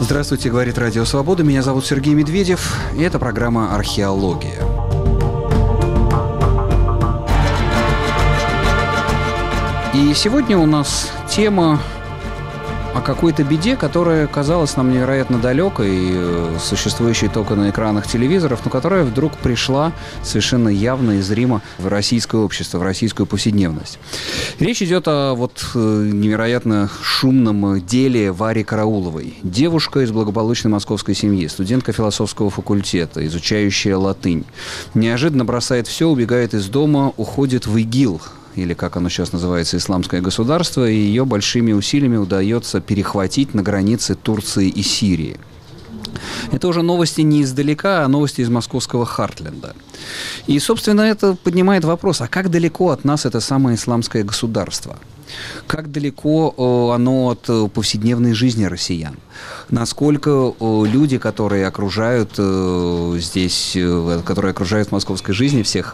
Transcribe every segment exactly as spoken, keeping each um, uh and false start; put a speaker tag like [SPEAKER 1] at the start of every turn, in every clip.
[SPEAKER 1] Здравствуйте, говорит Радио Свобода. Меня зовут Сергей Медведев, и это программа «Археология». И сегодня у нас тема о какой-то беде, которая казалась нам невероятно далекой, существующей только на экранах телевизоров, но которая вдруг пришла совершенно явно и зримо в российское общество, в российскую повседневность. Речь идет о вот невероятно шумном деле Вари Карауловой. Девушка из благополучной московской семьи, студентка философского факультета, изучающая латынь. Неожиданно бросает все, убегает из дома, уходит в ИГИЛ, или, как оно сейчас называется, Исламское государство, и ее большими усилиями удается перехватить на границе Турции и Сирии. Это уже новости не издалека, а новости из московского Хартленда. И, собственно, это поднимает вопрос, а как далеко от нас это самое исламское государство? Как далеко оно от повседневной жизни россиян? Насколько люди, которые окружают здесь, которые окружают в московской жизни всех,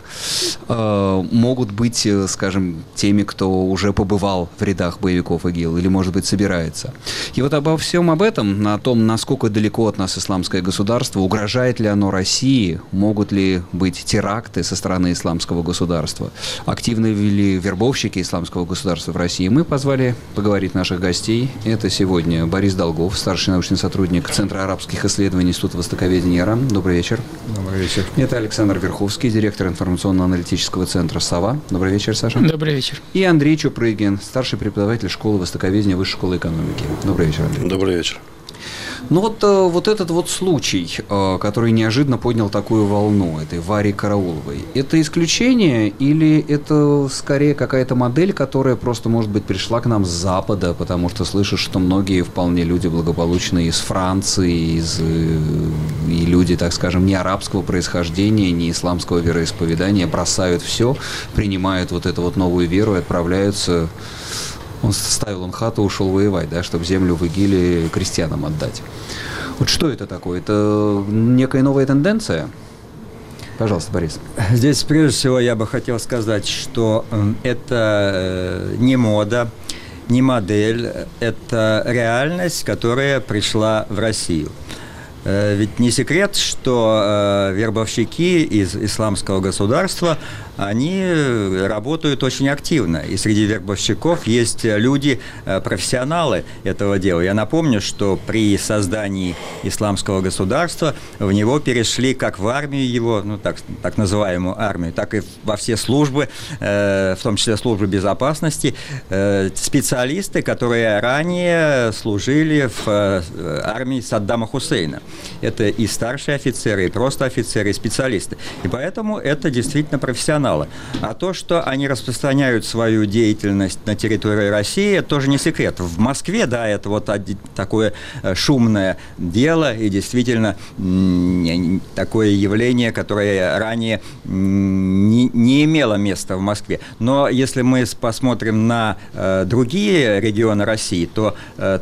[SPEAKER 1] могут быть, скажем, теми, кто уже побывал в рядах боевиков ИГИЛ или, может быть, собирается? И вот обо всем об этом, о том, насколько далеко от нас исламское государство, угрожает ли оно России, могут ли быть теракты со стороны исламского государства, активны ли вербовщики исламского государства в России, мы позвали поговорить наших гостей. Это сегодня Борис Долгов, старший научный сотрудник Центра арабских исследований Института востоковедения ИРАН. Добрый вечер.
[SPEAKER 2] Добрый вечер.
[SPEAKER 1] Это Александр Верховский, директор информационно-аналитического центра «Сова». Добрый вечер, Саша.
[SPEAKER 3] Добрый вечер.
[SPEAKER 1] И Андрей Чупрыгин, старший преподаватель школы востоковедения Высшей школы экономики. Добрый вечер, Андрей.
[SPEAKER 2] Добрый вечер.
[SPEAKER 1] Ну вот, вот этот вот случай, который неожиданно поднял такую волну, этой Вари Карауловой, это исключение или это скорее какая-то модель, которая просто, может быть, пришла к нам с Запада, потому что слышишь, что многие вполне люди благополучные из Франции, из, и люди, так скажем, не арабского происхождения, не исламского вероисповедания бросают все, принимают вот эту вот новую веру и отправляются... Он ставил он хату, ушел воевать, да, чтобы землю в ИГИЛе крестьянам отдать. Вот что это такое? Это некая новая тенденция? Пожалуйста, Борис.
[SPEAKER 4] Здесь, прежде всего, я бы хотел сказать, что это не мода, не модель, это реальность, которая пришла в Россию. Ведь не секрет, что вербовщики из исламского государства, они работают очень активно. И среди вербовщиков есть люди, профессионалы этого дела. Я напомню, что при создании исламского государства в него перешли как в армию его, ну так, так называемую армию, так и во все службы, в том числе службы безопасности, специалисты, которые ранее служили в армии Саддама Хусейна. Это и старшие офицеры, и просто офицеры, и специалисты. И поэтому это действительно профессионалы. А то, что они распространяют свою деятельность на территории России, это тоже не секрет. В Москве, да, это вот такое шумное дело, и действительно такое явление, которое ранее не, не имело места в Москве. Но если мы посмотрим на другие регионы России, то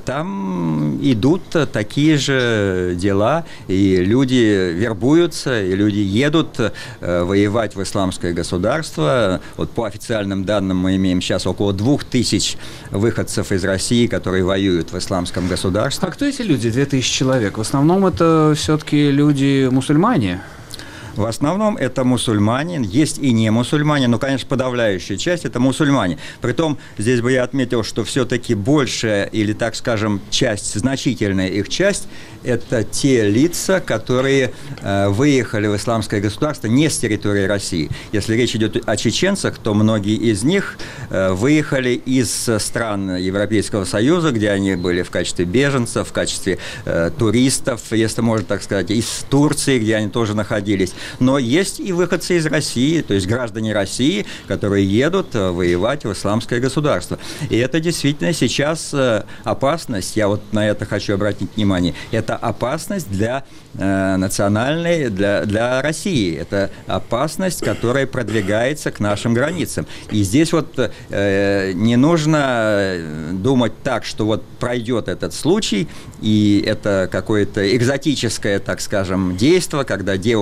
[SPEAKER 4] там идут такие же дела, и люди вербуются, и люди едут воевать в исламское государство. Вот по официальным данным мы имеем сейчас около двух тысяч выходцев из России, которые воюют в исламском государстве.
[SPEAKER 1] А кто эти люди, две тысячи человек? В основном это все-таки люди мусульмане?
[SPEAKER 4] В основном это мусульмане, есть и не мусульмане, но, конечно, подавляющая часть – это мусульмане. Притом, здесь бы я отметил, что все-таки большая, или, так скажем, часть, значительная их часть – это те лица, которые э, выехали в исламское государство не с территории России. Если речь идет о чеченцах, то многие из них э, выехали из стран Европейского Союза, где они были в качестве беженцев, в качестве э, туристов, если можно так сказать, из Турции, где они тоже находились. Но есть и выходцы из России, то есть граждане России, которые едут воевать в исламское государство. И это действительно сейчас опасность, я вот на это хочу обратить внимание, это опасность для э, национальной, для, для России. Это опасность, которая продвигается к нашим границам. И здесь вот э, не нужно думать так, что вот пройдет этот случай, и это какое-то экзотическое, так скажем, действие, когда девушка из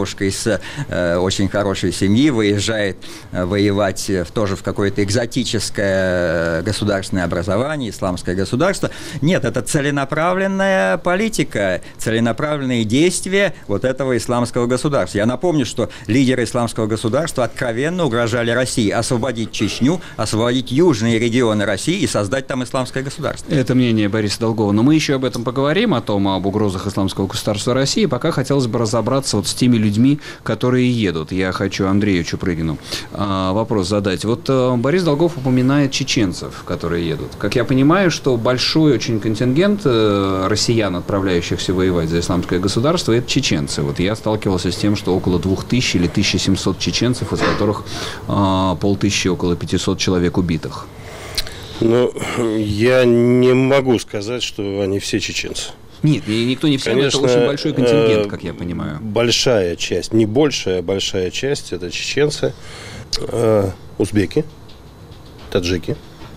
[SPEAKER 4] э, очень хорошей семьи, выезжает э, воевать в, тоже в какое-то экзотическое государственное образование, исламское государство. Нет, это целенаправленная политика, целенаправленные действия вот этого исламского государства. Я напомню, что лидеры исламского государства откровенно угрожали России освободить Чечню, освободить южные регионы России и создать там исламское государство.
[SPEAKER 1] Это мнение Бориса Долгова. Но мы еще об этом поговорим, о том, об угрозах исламского государства России. Пока хотелось бы разобраться вот с теми людьми, которые едут. Я хочу Андрею Чупрыгину а, вопрос задать. Вот а, Борис Долгов упоминает чеченцев, которые едут. Как я понимаю, что большой очень контингент а, россиян, отправляющихся воевать за исламское государство, это чеченцы. Вот я сталкивался с тем, что около двух тысяч или тысяча семьсот чеченцев, из которых а, полтысячи, около пятисот человек убитых.
[SPEAKER 2] Ну, я не могу сказать, что они все чеченцы.
[SPEAKER 1] Нет, никто не все,
[SPEAKER 2] Конечно,
[SPEAKER 1] но это очень большой контингент, как я понимаю.
[SPEAKER 2] Большая часть, не большая, а большая часть, это чеченцы, э, узбеки, таджики,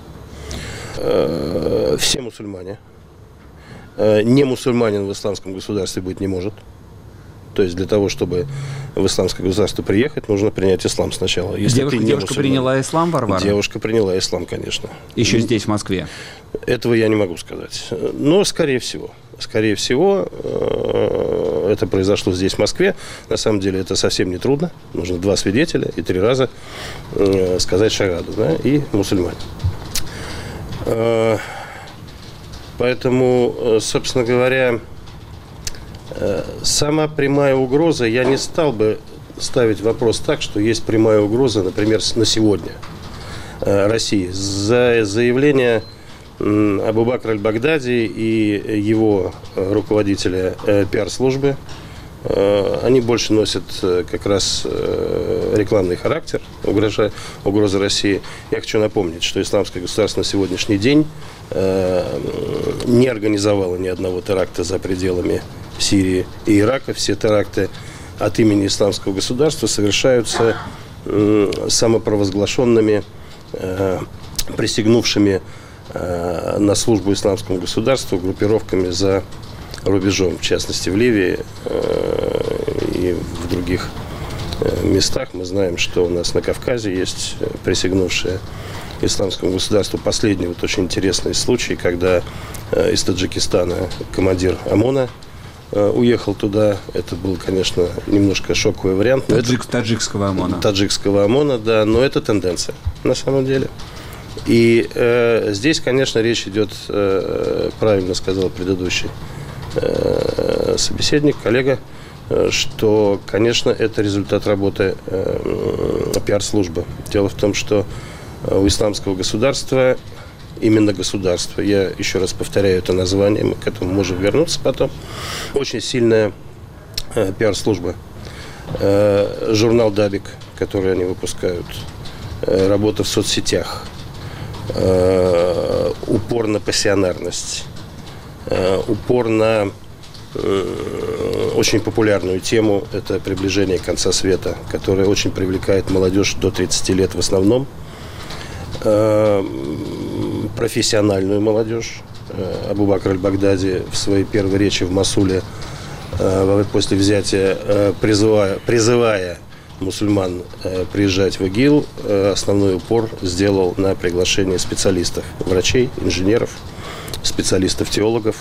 [SPEAKER 2] э, все мусульмане. Э, не мусульманин в исламском государстве быть не может. То есть для того, чтобы в исламское государство приехать, нужно принять ислам сначала. Если
[SPEAKER 1] девушка
[SPEAKER 2] ты не
[SPEAKER 1] девушка приняла ислам, Варвара?
[SPEAKER 2] Девушка приняла ислам, конечно.
[SPEAKER 1] Еще здесь, в Москве?
[SPEAKER 2] Этого я не могу сказать. Но, скорее всего, скорее всего, это произошло здесь, в Москве. На самом деле это совсем не трудно. Нужно два свидетеля и три раза сказать шагаду, да, и мусульмане. Поэтому, собственно говоря, сама прямая угроза, я не стал бы ставить вопрос так, что есть прямая угроза, например, на сегодня России. За заявление Абу-Бакра аль-Багдади и его руководителя пиар-службы, они больше носят как раз рекламный характер, угроза, угроза России. Я хочу напомнить, что исламское государство на сегодняшний день не организовало ни одного теракта за пределами Сирии и Ирака. Все теракты от имени исламского государства совершаются самопровозглашенными, присягнувшими на службу исламскому государству группировками за рубежом, в частности в Ливии и в других местах. Мы знаем, что у нас на Кавказе есть присягнувшие исламскому государству. Последний вот очень интересный случай, когда из Таджикистана командир ОМОНа уехал туда. Это был, конечно, немножко шоковый вариант.
[SPEAKER 1] Таджик,
[SPEAKER 2] это,
[SPEAKER 1] таджикского ОМОНа.
[SPEAKER 2] Таджикского ОМОНа, да, но это тенденция на самом деле. И э, здесь, конечно, речь идет, э, правильно сказал предыдущий э, собеседник, коллега, э, что, конечно, это результат работы э, пиар-службы. Дело в том, что у исламского государства, именно государства, я еще раз повторяю это название, мы к этому можем вернуться потом, очень сильная э, пиар-служба. Э, журнал «Дабик», который они выпускают, э, работа в соцсетях, э, упор на пассионарность, э, упор на э, очень популярную тему, это приближение конца света, которая очень привлекает молодежь до тридцати лет в основном, профессиональную молодежь. Абу-Бакр аль-Багдади в своей первой речи в Мосуле после взятия, призывая, призывая мусульман приезжать в ИГИЛ, основной упор сделал на приглашение специалистов, врачей, инженеров, специалистов-теологов.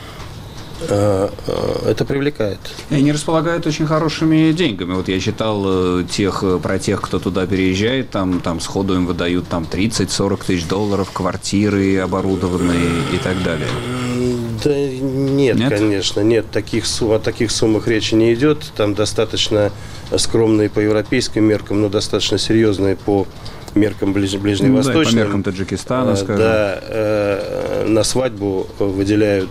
[SPEAKER 2] Это привлекает.
[SPEAKER 1] И они располагают очень хорошими деньгами. Вот я читал тех, про тех, кто туда переезжает, там, там сходу им выдают там тридцать-сорок тысяч долларов, квартиры оборудованные и так далее.
[SPEAKER 2] Да нет, нет, конечно, нет. Таких сумм, о таких суммах речи не идет. Там достаточно скромные по европейским меркам, но достаточно серьезные по меркам ближ, ближневосточным.
[SPEAKER 1] Да, по меркам Таджикистана, скажем.
[SPEAKER 2] Да, э, на свадьбу выделяют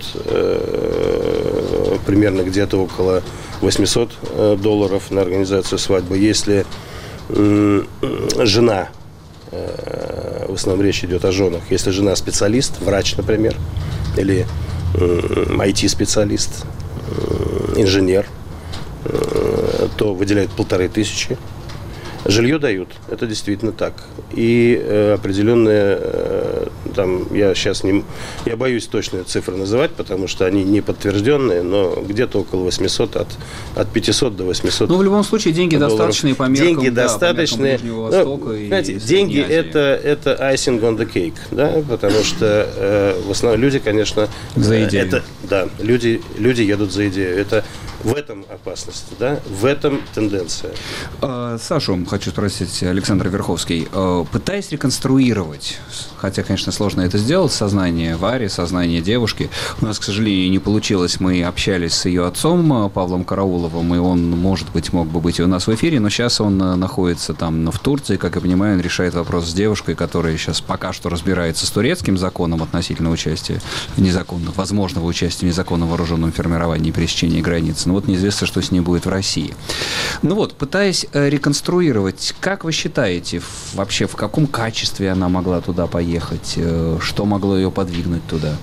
[SPEAKER 2] э, примерно где-то около восемьсот долларов на организацию свадьбы. Если э, жена, э, в основном речь идет о женах, если жена специалист, врач, например, или э, ай ти-специалист, э, инженер, э, то выделяют полторы тысячи. Жилье дают, это действительно так. И э, определенные э, там я сейчас не, я боюсь точные цифры называть, потому что они не подтвержденные, но где-то около восьмисот, от, от пятисот до восьмисот.
[SPEAKER 1] Ну, в любом случае, деньги долларов. Достаточные по меркам,
[SPEAKER 2] деньги
[SPEAKER 1] да,
[SPEAKER 2] достаточные.
[SPEAKER 1] По меркам Ближнего Востока,
[SPEAKER 2] ну,
[SPEAKER 1] и
[SPEAKER 2] знаете, деньги это, это icing on the cake, да, потому что э, в основном люди, конечно,
[SPEAKER 1] за идею.
[SPEAKER 2] Это, да, люди, люди едут за идею. Это в этом опасность, да, в этом тенденция.
[SPEAKER 1] Сашу хочу спросить, Александр Верховский, пытаясь реконструировать, хотя, конечно, сложно это сделать, сознание Вари, сознание девушки, у нас, к сожалению, не получилось, мы общались с ее отцом Павлом Карауловым, и он, может быть, мог бы быть и у нас в эфире, но сейчас он находится там в Турции, как я понимаю, он решает вопрос с девушкой, которая сейчас пока что разбирается с турецким законом относительно участия в незаконном, возможного участия в незаконном вооруженном формировании и пересечении границ. Но вот неизвестно, что с ней будет в России. Ну вот, пытаясь реконструировать, как вы считаете, вообще в каком качестве она могла туда поехать? Что могло ее подвигнуть туда?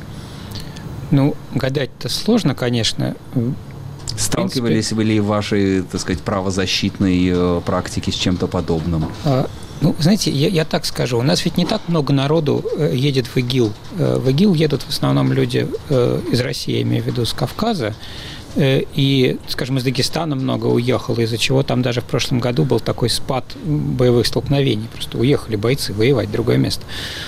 [SPEAKER 3] Ну, гадать-то сложно, конечно.
[SPEAKER 1] Сталкивались ли вы в вашей, так сказать, правозащитной практике с чем-то подобным?
[SPEAKER 3] А, ну, знаете, я, я так скажу, у нас ведь не так много народу едет в ИГИЛ. В ИГИЛ едут в основном люди из России, я имею в виду, с Кавказа. И, скажем, из Дагестана много уехало, из-за чего там даже в прошлом году был такой спад боевых столкновений. Просто уехали бойцы воевать в другое место.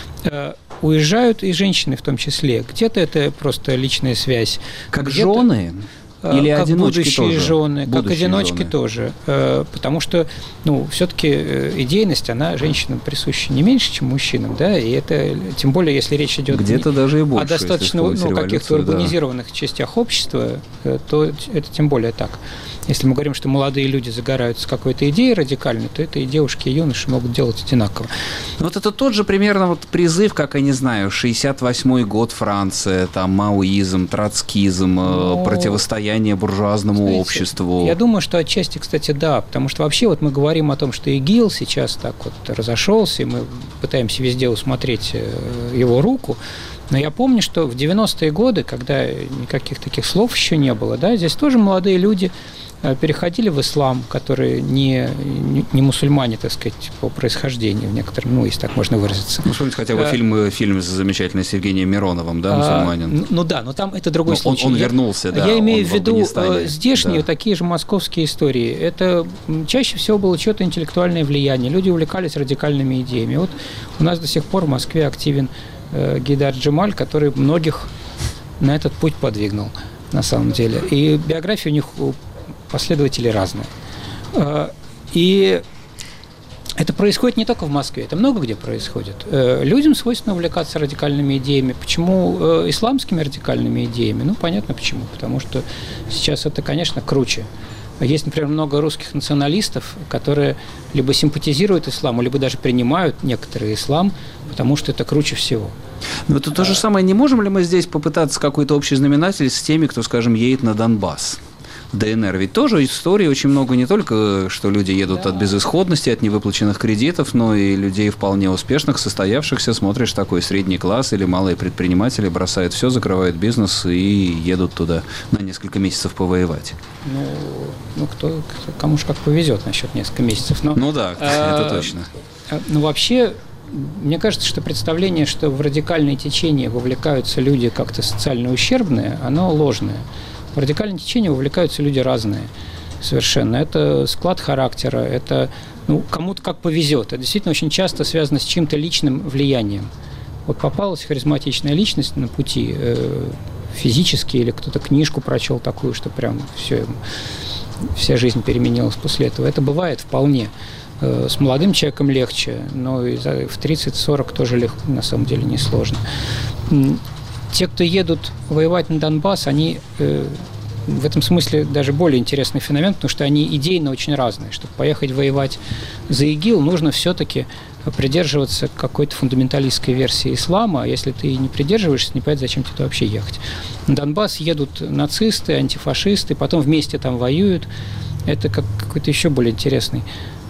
[SPEAKER 3] Уезжают и женщины в том числе. Где-то это просто личная связь.
[SPEAKER 1] Как жены? Или
[SPEAKER 3] как
[SPEAKER 1] одиночки
[SPEAKER 3] будущие
[SPEAKER 1] тоже?
[SPEAKER 3] жены,
[SPEAKER 1] Будущие
[SPEAKER 3] как одиночки
[SPEAKER 1] жены.
[SPEAKER 3] тоже. Потому что, ну, все-таки идейность, она женщинам присуща не меньше, чем мужчинам, да, и это, тем более, если речь идет
[SPEAKER 1] где-то не, даже и больше,
[SPEAKER 3] о достаточно ну, каких-то урбанизированных да. частях общества, то это тем более так. Если мы говорим, что молодые люди загораются какой-то идеей радикальной, то это и девушки, и юноши могут делать одинаково.
[SPEAKER 1] Вот это тот же примерно вот призыв, как я не знаю, шестьдесят восьмой год, Франция, там маоизм, троцкизм, Но... противостояние буржуазному Знаете, обществу.
[SPEAKER 3] Я думаю, что отчасти, кстати, да, потому что вообще вот мы говорим о том, что ИГИЛ сейчас так вот разошелся, и мы пытаемся везде усмотреть его руку. Но я помню, что в девяностые годы, когда никаких таких слов еще не было, да, здесь тоже молодые люди переходили в ислам, которые не, не, не мусульмане, так сказать, по происхождению, в некотором, ну, если так можно выразиться.
[SPEAKER 1] Ну, вспомните хотя бы а, фильм, фильм замечательный с Евгением Мироновым, да, мусульманин.
[SPEAKER 3] А, ну да, но там это другой но случай.
[SPEAKER 1] Он, он вернулся,
[SPEAKER 3] я,
[SPEAKER 1] да.
[SPEAKER 3] Я имею в виду здешние
[SPEAKER 1] да.
[SPEAKER 3] такие же московские истории. Это чаще всего было чье-то интеллектуальное влияние. Люди увлекались радикальными идеями. Вот у нас до сих пор в Москве активен э, Гейдар Джемаль, который многих на этот путь подвигнул, на самом деле. И биография у них последователи разные. И это происходит не только в Москве, это много где происходит. Людям свойственно увлекаться радикальными идеями. Почему исламскими радикальными идеями? Ну, понятно почему. Потому что сейчас это, конечно, круче. Есть, например, много русских националистов, которые либо симпатизируют исламу, либо даже принимают некоторый ислам, потому что это круче всего.
[SPEAKER 1] Но это то же самое. Не можем ли мы здесь попытаться какой-то общий знаменатель с теми, кто, скажем, едет на Донбасс? ДНР. Ведь тоже истории очень много, не только, что люди едут да. от безысходности, от невыплаченных кредитов, но и людей вполне успешных, состоявшихся. Смотришь, такой средний класс или малые предприниматели бросают все, закрывают бизнес и едут туда на несколько месяцев повоевать.
[SPEAKER 3] Ну, ну кто, кому же как повезет насчет несколько месяцев. Но,
[SPEAKER 1] ну да,
[SPEAKER 3] а,
[SPEAKER 1] это точно.
[SPEAKER 3] Ну вообще, мне кажется, что представление, что в радикальные течения вовлекаются люди как-то социально ущербные, оно ложное. В радикальное течение вовлекаются люди разные совершенно. Это склад характера, это ну, кому-то как повезет. Это действительно очень часто связано с чьим-то личным влиянием. Вот попалась харизматичная личность на пути э, физически, или кто-то книжку прочел такую, что прям все, вся жизнь переменилась после этого. Это бывает вполне. Э, с молодым человеком легче, но и за, в тридцать-сорок тоже легко, на самом деле несложно. Те, кто едут воевать на Донбасс, они э, в этом смысле даже более интересный феномен, потому что они идейно очень разные. Чтобы поехать воевать за ИГИЛ, нужно все-таки придерживаться какой-то фундаменталистской версии ислама, а если ты не придерживаешься, не понятно, зачем тебе вообще ехать. На Донбасс едут нацисты, антифашисты, потом вместе там воюют. Это как какой-то еще более интересный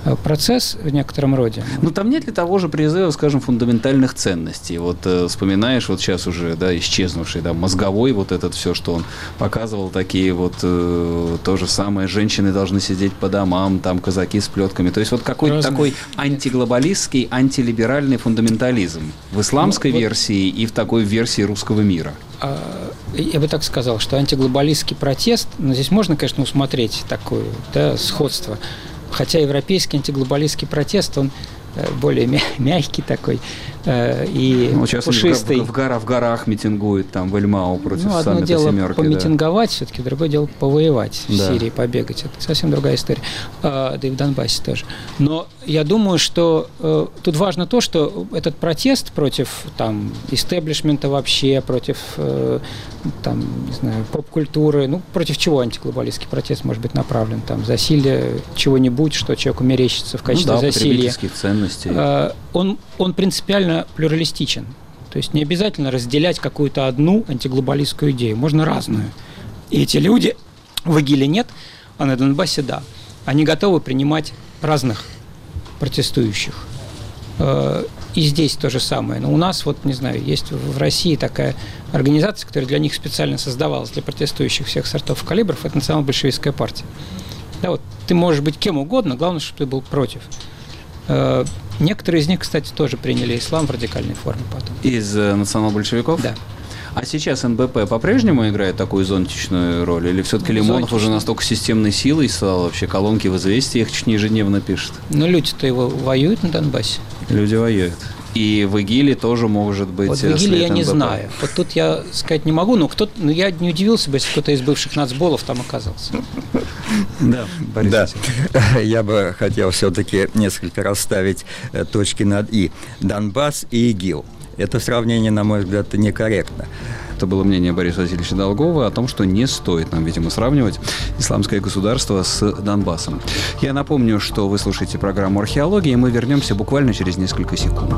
[SPEAKER 3] процесс в некотором роде.
[SPEAKER 1] Ну, там нет ли того же призыва, скажем, фундаментальных ценностей? Вот э, вспоминаешь, вот сейчас уже, да, исчезнувший, да, мозговой вот этот все, что он показывал, такие вот, э, то же самое, женщины должны сидеть по домам, там, казаки с плетками. То есть вот какой-то
[SPEAKER 3] Разные.
[SPEAKER 1] такой антиглобалистский, антилиберальный фундаментализм в исламской
[SPEAKER 3] ну, вот...
[SPEAKER 1] версии и в такой версии русского мира.
[SPEAKER 3] Я бы так сказал, что антиглобалистский протест, ну, здесь можно, конечно, усмотреть такое, да, сходство. Хотя европейский антиглобалистский протест, он более мягкий такой и
[SPEAKER 1] ну, сейчас
[SPEAKER 3] пушистый.
[SPEAKER 1] В, в, горах, в горах митингуют, там, в Эльмау против
[SPEAKER 3] ну,
[SPEAKER 1] саммита
[SPEAKER 3] дело
[SPEAKER 1] «семерки».
[SPEAKER 3] Помитинговать да. все-таки, другое дело повоевать в
[SPEAKER 1] да.
[SPEAKER 3] Сирии, побегать. Это совсем другая история. А, да и в Донбассе тоже. Но я думаю, что э, тут важно то, что этот протест против там, истеблишмента вообще, против э, там, не знаю, поп-культуры, ну, против чего антиглобалистский протест может быть направлен? Там, засилие чего-нибудь, что человеку мерещится в качестве
[SPEAKER 1] ну, да,
[SPEAKER 3] засилия.
[SPEAKER 1] потребительских ценностей.
[SPEAKER 3] Э, он, он принципиально плюралистичен. То есть не обязательно разделять какую-то одну антиглобалистскую идею. Можно разную. И эти люди в ИГИЛе нет, а на Донбассе да. Они готовы принимать разных протестующих. И здесь то же самое. Но у нас, вот, не знаю, есть в России такая организация, которая для них специально создавалась, для протестующих всех сортов и калибров. Это национал-большевистская партия. Да, вот, ты можешь быть кем угодно, главное, чтобы ты был против. Некоторые из них, кстати, тоже приняли ислам в радикальной форме потом.
[SPEAKER 1] Из э, национал-большевиков?
[SPEAKER 3] Да.
[SPEAKER 1] А сейчас эн бэ пэ по-прежнему играет такую зонтичную роль? Или все-таки ну, Лимонов зонтичную. Уже настолько системной силой стал, вообще колонки в «Известиях» чуть не ежедневно пишет?
[SPEAKER 3] Ну, люди-то его воюют на Донбассе.
[SPEAKER 1] Люди воюют. И в ИГИЛе тоже может быть
[SPEAKER 3] вот в ИГИЛе я не эн бэ пэ. Знаю. Вот тут я сказать не могу, но кто-то, ну, я не удивился бы, если кто-то из бывших нацболов там оказался.
[SPEAKER 1] Да, Борис.
[SPEAKER 4] Да. Я бы хотел все-таки несколько расставить точки над «и». Донбасс и ИГИЛ. Это сравнение, на мой взгляд, некорректно.
[SPEAKER 1] Это было мнение Бориса Васильевича Долгова о том, что не стоит нам, видимо, сравнивать исламское государство с Донбассом. Я напомню, что вы слушаете программу «Археология», и мы вернемся буквально через несколько секунд.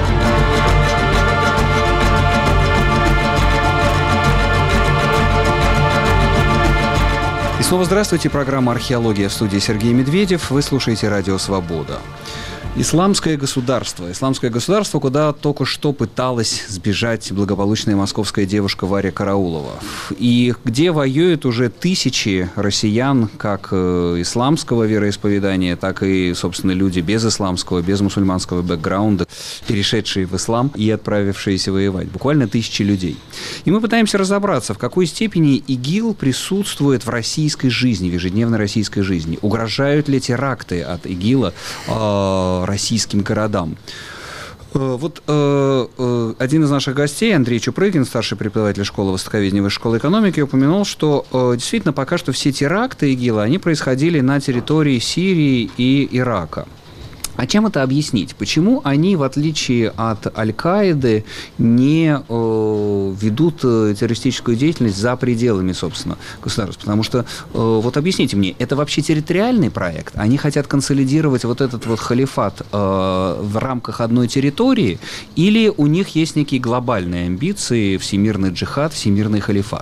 [SPEAKER 1] И снова здравствуйте. Программа «Археология» в студии Сергей Медведев. Вы слушаете «Радио Свобода». Исламское государство. Исламское государство, куда только что пыталась сбежать благополучная московская девушка Варя Караулова. И где воюют уже тысячи россиян, как исламского вероисповедания, так и, собственно, люди без исламского, без мусульманского бэкграунда, перешедшие в ислам и отправившиеся воевать. Буквально тысячи людей. И мы пытаемся разобраться, в какой степени ИГИЛ присутствует в российской жизни, в ежедневной российской жизни. Угрожают ли теракты от ИГИЛа э- российским городам. Вот э, э, один из наших гостей, Андрей Чупрыгин, старший преподаватель школы востоковедения Высшей школы экономики, упомянул, что э, действительно пока что все теракты ИГИЛа, они происходили на территории Сирии и Ирака. А чем это объяснить? Почему они, в отличие от Аль-Каиды, не э, ведут террористическую деятельность за пределами, собственно, государства? Потому что, э, вот объясните мне, это вообще территориальный проект? Они хотят консолидировать вот этот вот халифат э, в рамках одной территории? Или у них есть некие глобальные амбиции, всемирный джихад, всемирный халифат?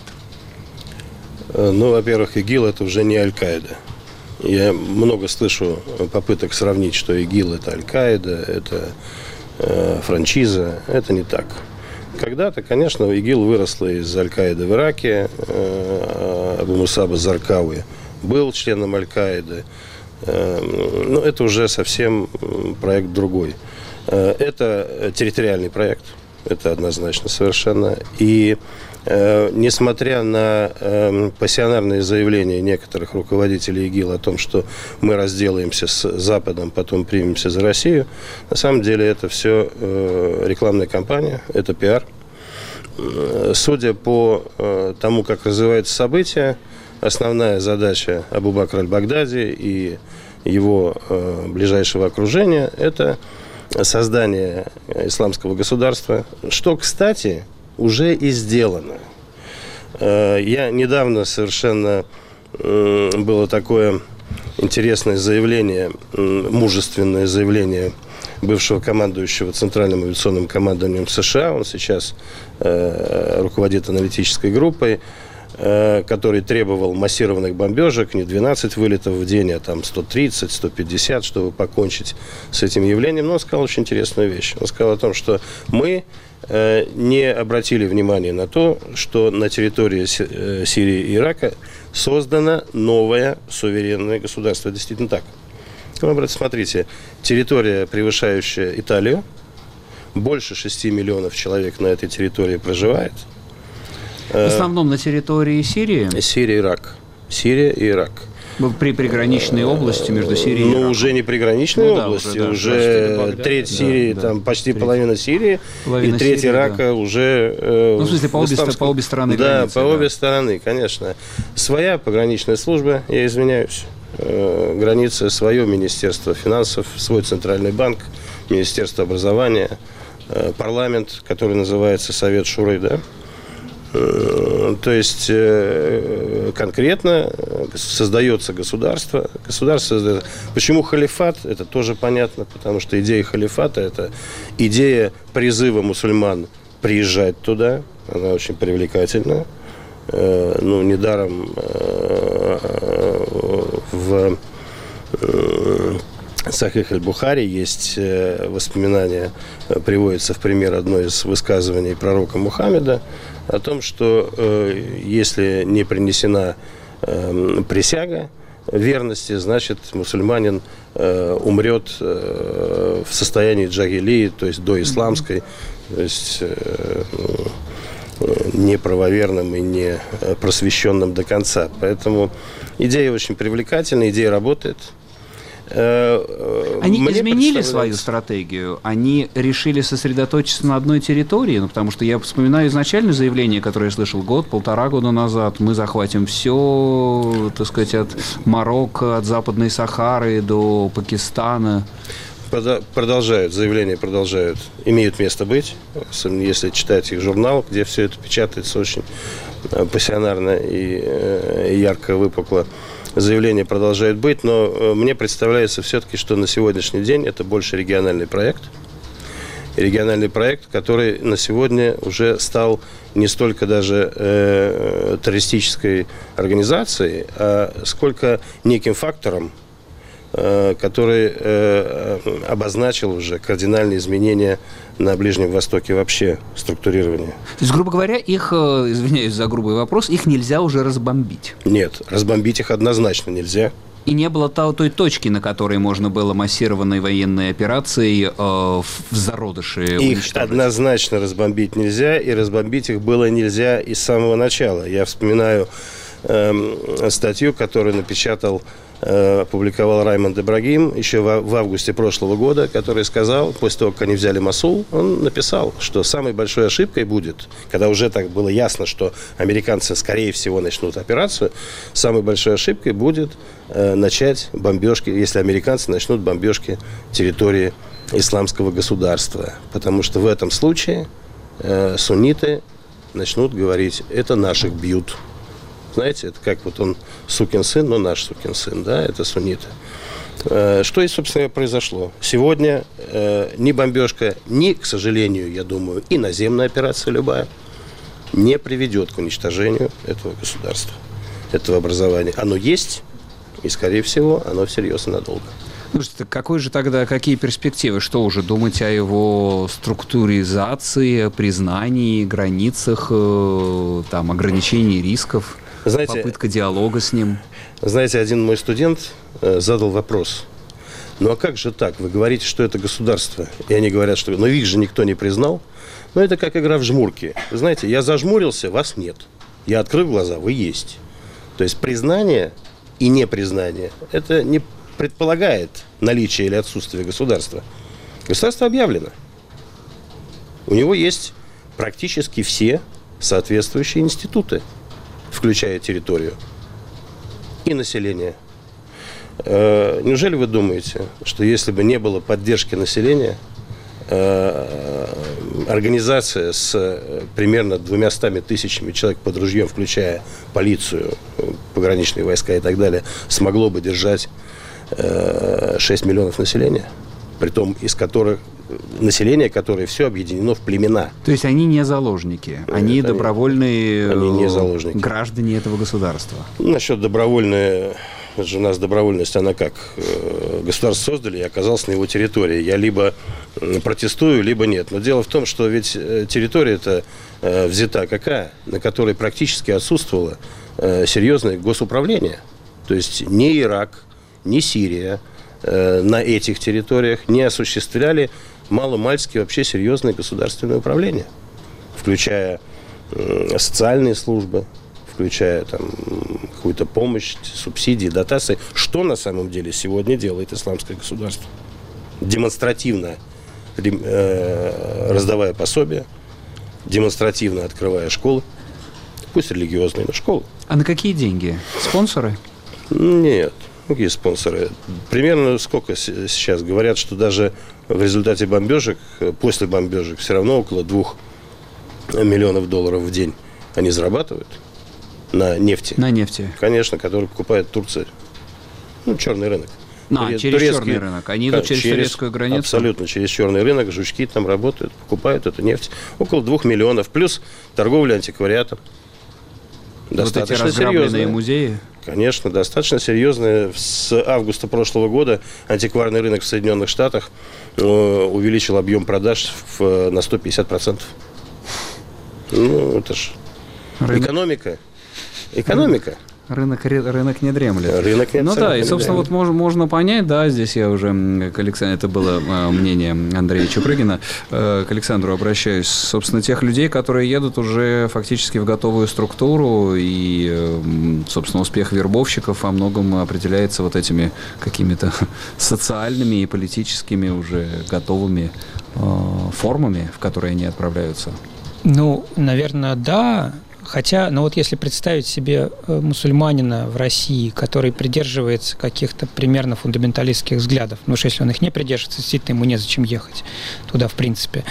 [SPEAKER 2] Ну, во-первых, ИГИЛ – это уже не Аль-Каида. Я много слышу попыток сравнить, что ИГИЛ – это Аль-Каида, это э, франшиза. Это не так. Когда-то, конечно, ИГИЛ выросла из Аль-Каиды в Ираке. Э, Абу Мусаб Заркауи был членом Аль-Каиды. Э, но это уже совсем проект другой. Э, это территориальный проект. Это однозначно совершенно. И э, несмотря на э, пассионарные заявления некоторых руководителей ИГИЛ о том, что мы разделаемся с Западом, потом примемся за Россию, на самом деле это все э, рекламная кампания, это пиар. Э, судя по э, тому, как развиваются события, основная задача Абу-Бакра аль-Багдади и его э, ближайшего окружения – это создание исламского государства, что, кстати, уже и сделано. Я недавно совершенно было такое интересное заявление, мужественное заявление бывшего командующего Центральным авиационным командованием США, он сейчас руководит аналитической группой, который требовал массированных бомбежек, не двенадцать вылетов в день, а там сто тридцать, сто пятьдесят, чтобы покончить с этим явлением. Но он сказал очень интересную вещь. Он сказал о том, что мы не обратили внимания на то, что на территории Сирии и Ирака создано новое суверенное государство. Это действительно так. Смотрите, территория, превышающая Италию, больше шести миллионов человек на этой территории проживает.
[SPEAKER 1] В основном на территории Сирии?
[SPEAKER 2] Сирия и Ирак. Сирия и Ирак.
[SPEAKER 1] При приграничной области между Сирией и Ираком.
[SPEAKER 2] Ну, уже не приграничной ну, области, да, уже, да, уже треть да, Сирии, да, там почти треть. половина Сирии, половина и треть Сирии, Ирака да. уже... Э,
[SPEAKER 1] ну, в смысле, по обе, по обе стороны
[SPEAKER 2] да,
[SPEAKER 1] границы.
[SPEAKER 2] По да, по обе стороны, конечно. Своя пограничная служба, я извиняюсь, э, граница, свое Министерство финансов, свой Центральный банк, Министерство образования, э, парламент, который называется Совет Шуры, да. То есть конкретно создается государство. Государство создается. Почему халифат? Это тоже понятно, потому что идея халифата – это идея призыва мусульман приезжать туда. Она очень привлекательна. Ну, недаром в Сахих аль-Бухари есть воспоминания, приводится в пример одно из высказываний пророка Мухаммеда о том, что э, если не принесена э, присяга верности, значит, мусульманин э, умрет э, в состоянии джагилии, то есть доисламской, то есть э, неправоверным и не просвещенным до конца. Поэтому идея очень привлекательная, идея работает.
[SPEAKER 1] Они Мне изменили свою стратегию? Они решили сосредоточиться на одной территории? Ну, потому что я вспоминаю изначальное заявление, которое я слышал год, полтора года назад. Мы захватим все, так сказать, от Марокко, от Западной Сахары до Пакистана.
[SPEAKER 2] Продолжают, заявления продолжают, имеют место быть. Если читать их журнал, где все это печатается очень пассионарно и ярко выпукло. Заявления продолжают быть, но мне представляется все-таки, что на сегодняшний день это больше региональный проект. Региональный проект, который на сегодня уже стал не столько даже э, террористической организацией, а сколько неким фактором, э, который э, обозначил уже кардинальные изменения на Ближнем Востоке вообще структурирование.
[SPEAKER 1] То есть, грубо говоря, их, извиняюсь за грубый вопрос, их нельзя уже разбомбить?
[SPEAKER 2] Нет, разбомбить их однозначно нельзя.
[SPEAKER 1] И не было той точки, на которой можно было массированной военной операцией э, в зародыше уничтожить?
[SPEAKER 2] Их однозначно разбомбить нельзя, и разбомбить их было нельзя и с самого начала. Я вспоминаю э, статью, которую напечатал опубликовал Раймонд Ибрагим еще в августе прошлого года, который сказал, после того, как они взяли Мосул, он написал, что самой большой ошибкой будет, когда уже так было ясно, что американцы, скорее всего, начнут операцию, самой большой ошибкой будет э, начать бомбежки, если американцы начнут бомбежки территории исламского государства. Потому что в этом случае э, сунниты начнут говорить, это наших бьют. Знаете, это как вот он сукин сын, но наш сукин сын, да, это сунниты. Что и, собственно, произошло. Сегодня ни бомбежка, ни, к сожалению, я думаю, и наземная операция любая не приведет к уничтожению этого государства, этого образования. Оно есть, и, скорее всего, оно всерьез и надолго.
[SPEAKER 1] Слушайте, какой же тогда, какие перспективы? Что уже думать о его структуризации, признании, границах, там, ограничении рисков? Знаете, попытка диалога с ним.
[SPEAKER 2] Знаете, один мой студент э, задал вопрос. Ну а как же так? Вы говорите, что это государство. И они говорят, что ну их же никто не признал. Но это как игра в жмурки. Вы знаете, я зажмурился, вас нет. Я открыл глаза, вы есть. То есть признание и непризнание, это не предполагает наличие или отсутствие государства. Государство объявлено. У него есть практически все соответствующие институты, включая территорию и население. Э, неужели вы думаете, что если бы не было поддержки населения, э, организация с примерно двумястами тысячами человек под ружьем, включая полицию, пограничные войска и так далее, смогло бы держать э, шесть миллионов населения, притом из которых население, которое все объединено в племена.
[SPEAKER 1] То есть они не заложники, они
[SPEAKER 2] Нет,
[SPEAKER 1] добровольные
[SPEAKER 2] они не заложники.
[SPEAKER 1] Граждане этого государства.
[SPEAKER 2] Насчет добровольной, это же у нас добровольность, она как? Государство создали, я оказался на его территории. Я либо протестую, либо нет. Но дело в том, что ведь территория-то взята какая? На которой практически отсутствовало серьезное госуправление. То есть ни Ирак, ни Сирия на этих территориях не осуществляли маломальски вообще серьезное государственное управление, включая социальные службы, включая там какую-то помощь, субсидии, дотации. Что на самом деле сегодня делает исламское государство? Демонстративно э, раздавая пособия, демонстративно открывая школы, пусть религиозные, но школы.
[SPEAKER 1] А на какие деньги? Спонсоры?
[SPEAKER 2] Нет. Какие спонсоры? Примерно сколько сейчас говорят, что даже в результате бомбежек, после бомбежек, все равно около двух миллионов долларов в день они зарабатывают на нефти.
[SPEAKER 1] На нефти.
[SPEAKER 2] Конечно, который покупает Турция. Ну, черный рынок.
[SPEAKER 1] А,
[SPEAKER 2] Туре-
[SPEAKER 1] через
[SPEAKER 2] турецкий-
[SPEAKER 1] черный рынок. Они идут через, через турецкую границу?
[SPEAKER 2] Абсолютно, через черный рынок. Жучки там работают, покупают эту нефть. Около двух миллионов. Плюс торговля антиквариатом.
[SPEAKER 1] Вот
[SPEAKER 2] Достаточно
[SPEAKER 1] эти разграбленные
[SPEAKER 2] серьезная.
[SPEAKER 1] музеи?
[SPEAKER 2] Конечно, достаточно серьезная. С августа прошлого года антикварный рынок в Соединенных Штатах э, увеличил объем продаж в, на сто пятьдесят процентов. Ну, это ж
[SPEAKER 1] Рынок...
[SPEAKER 2] экономика. Экономика.
[SPEAKER 1] Рынок, рынок не дремлет.
[SPEAKER 2] Рынок не
[SPEAKER 1] Ну да, и,
[SPEAKER 2] не
[SPEAKER 1] собственно,
[SPEAKER 2] дремлет.
[SPEAKER 1] вот можно, можно понять, да, здесь я уже, к Александру, это было э, мнение Андрея Чупрыгина, э, к Александру обращаюсь, собственно, тех людей, которые едут уже фактически в готовую структуру, и, э, собственно, успех вербовщиков во многом определяется вот этими какими-то социальными и политическими уже готовыми э, формами, в которые они отправляются.
[SPEAKER 3] Ну, наверное, да. Хотя, ну вот если представить себе мусульманина в России, который придерживается каких-то примерно фундаменталистских взглядов, ну уж если он их не придерживается, действительно ему незачем ехать туда, в принципе.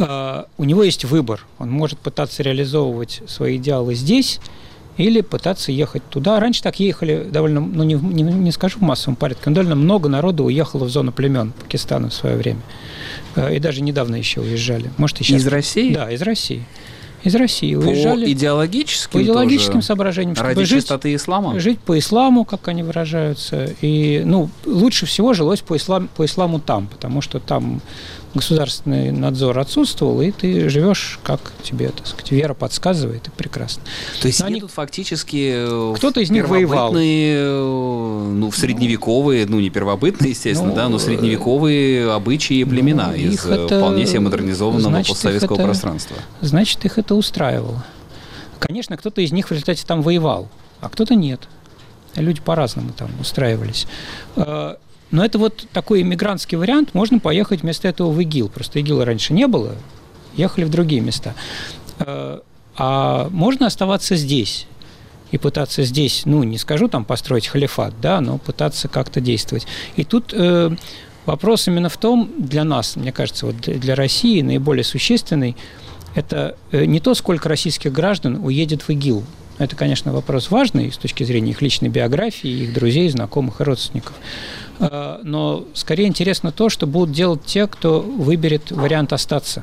[SPEAKER 3] У него есть выбор. Он может пытаться реализовывать свои идеалы здесь или пытаться ехать туда. Раньше так ехали довольно, ну не, не, не скажу в массовом порядке, но довольно много народу уехало в зону племен Пакистана в свое время. И даже недавно еще уезжали. Может, и сейчас.
[SPEAKER 1] Из России?
[SPEAKER 3] Да, из России. Из России
[SPEAKER 1] По
[SPEAKER 3] уезжали.
[SPEAKER 1] идеологическим
[SPEAKER 3] По идеологическим
[SPEAKER 1] тоже?
[SPEAKER 3] соображениям. Чтобы
[SPEAKER 1] Ради
[SPEAKER 3] жить,
[SPEAKER 1] чистоты ислама?
[SPEAKER 3] Жить по исламу, как они выражаются. И, ну, лучше всего жилось по, ислам, по исламу там, потому что там государственный надзор отсутствовал, и ты живешь, как тебе, так сказать, вера подсказывает, и прекрасно.
[SPEAKER 1] То есть
[SPEAKER 3] Но
[SPEAKER 1] они
[SPEAKER 3] они-
[SPEAKER 1] тут фактически
[SPEAKER 3] Кто-то из них воевал.
[SPEAKER 1] первобытные, ну, в средневековые, ну, не первобытные, естественно,
[SPEAKER 3] Ну,
[SPEAKER 1] да, но средневековые обычаи и племена
[SPEAKER 3] ну,
[SPEAKER 1] из
[SPEAKER 3] их это-
[SPEAKER 1] вполне себе модернизованного
[SPEAKER 3] значит, их
[SPEAKER 1] постсоветского
[SPEAKER 3] это-
[SPEAKER 1] пространства.
[SPEAKER 3] Значит, их это устраивало. Конечно, кто-то из них в результате там воевал, а кто-то нет. Люди по-разному там устраивались. Э, Но это вот такой иммигрантский вариант. Можно поехать вместо этого в ИГИЛ. Просто ИГИЛа раньше не было. Ехали в другие места. Э, А можно оставаться здесь и пытаться здесь, ну, не скажу там построить халифат, да, но пытаться как-то действовать. И тут э, вопрос именно в том, для нас, мне кажется, вот для для России наиболее существенный, это э, не то, сколько российских граждан уедет в ИГИЛ. Это, конечно, вопрос важный с точки зрения их личной биографии, их друзей, знакомых и родственников. Э, Но скорее интересно то, что будут делать те, кто выберет вариант остаться.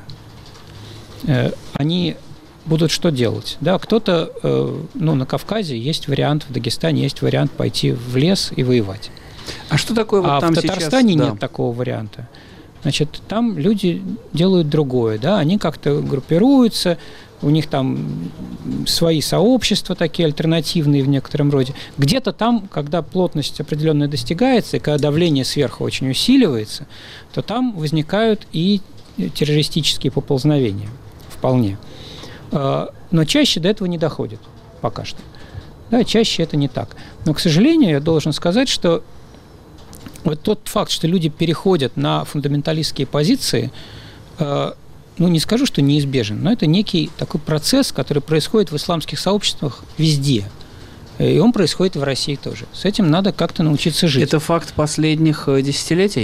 [SPEAKER 3] Э, Они будут что делать? Да, кто-то, э, ну, на Кавказе есть вариант, в Дагестане есть вариант пойти в лес и воевать.
[SPEAKER 1] А что такое вот
[SPEAKER 3] А
[SPEAKER 1] там
[SPEAKER 3] в
[SPEAKER 1] сейчас?
[SPEAKER 3] Татарстане
[SPEAKER 1] Да.
[SPEAKER 3] нет такого варианта. Значит, там люди делают другое, да, они как-то группируются, у них там свои сообщества такие альтернативные в некотором роде. Где-то там, когда плотность определенная достигается, и когда давление сверху очень усиливается, то там возникают и террористические поползновения, вполне. А, Но чаще до этого не доходит, пока что. Да, чаще это не так. Но, к сожалению, я должен сказать, что вот тот факт, что люди переходят на фундаменталистские позиции, э, ну, не скажу, что неизбежен, но это некий такой процесс, который происходит в исламских сообществах везде. И он происходит в России тоже. С этим надо как-то научиться жить.
[SPEAKER 1] Это факт последних э, десятилетий?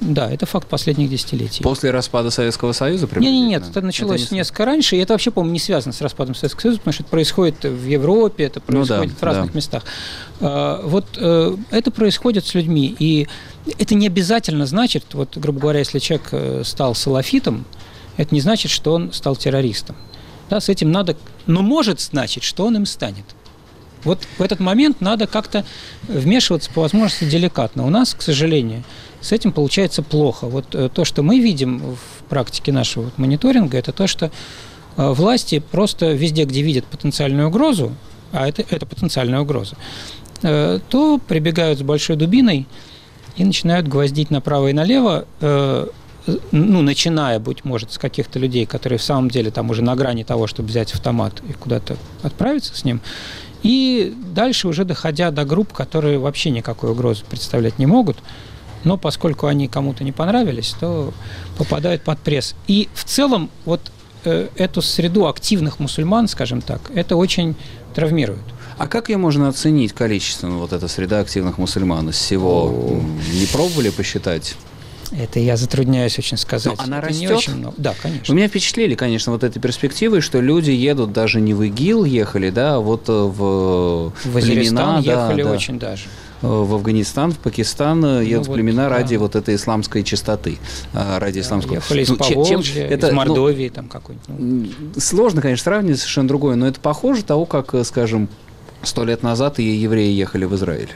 [SPEAKER 3] Да, это факт последних десятилетий.
[SPEAKER 1] После распада Советского Союза?
[SPEAKER 3] Нет, нет, нет, это началось это не... несколько раньше, и это вообще, по-моему, не связано с распадом Советского Союза, потому что это происходит в Европе, это происходит ну, да, в разных да. местах. Вот это происходит с людьми, и это не обязательно значит, вот, грубо говоря, если человек стал салафитом, это не значит, что он стал террористом. Да, с этим надо, но может значить, что он им станет. Вот в этот момент надо как-то вмешиваться по возможности деликатно. У нас, к сожалению, с этим получается плохо. Вот то, что мы видим в практике нашего вот мониторинга, это то, что власти просто везде, где видят потенциальную угрозу, а это, это потенциальная угроза, то прибегают с большой дубиной и начинают гвоздить направо и налево, ну, начиная, быть может, с каких-то людей, которые в самом деле там уже на грани того, чтобы взять автомат и куда-то отправиться с ним, и дальше уже доходя до групп, которые вообще никакой угрозы представлять не могут, но поскольку они кому-то не понравились, то попадают под пресс. И в целом вот э, эту среду активных мусульман, скажем так, это очень травмирует.
[SPEAKER 1] А как ее можно оценить количественно, вот эта среда активных мусульман? Из всего О. не пробовали посчитать?
[SPEAKER 3] Это я затрудняюсь очень сказать.
[SPEAKER 1] Но она
[SPEAKER 3] это
[SPEAKER 1] растет?
[SPEAKER 3] Не очень много. Да, конечно.
[SPEAKER 1] Меня впечатлили, конечно, вот этой перспективой, что люди едут даже не в ИГИЛ ехали, да, а вот в,
[SPEAKER 3] в племена. ехали
[SPEAKER 1] да,
[SPEAKER 3] очень да. даже.
[SPEAKER 1] В Афганистан, в Пакистан ну, едут вот, племена да. ради вот этой исламской чистоты, ради
[SPEAKER 3] да,
[SPEAKER 1] исламского.
[SPEAKER 3] Ехали из ну, Поволжья, это, из Мордовии ну, там какой-нибудь. Ну.
[SPEAKER 1] Сложно, конечно, сравнивать совершенно другое, но это похоже того, как, скажем, сто лет назад и евреи ехали в Израиль.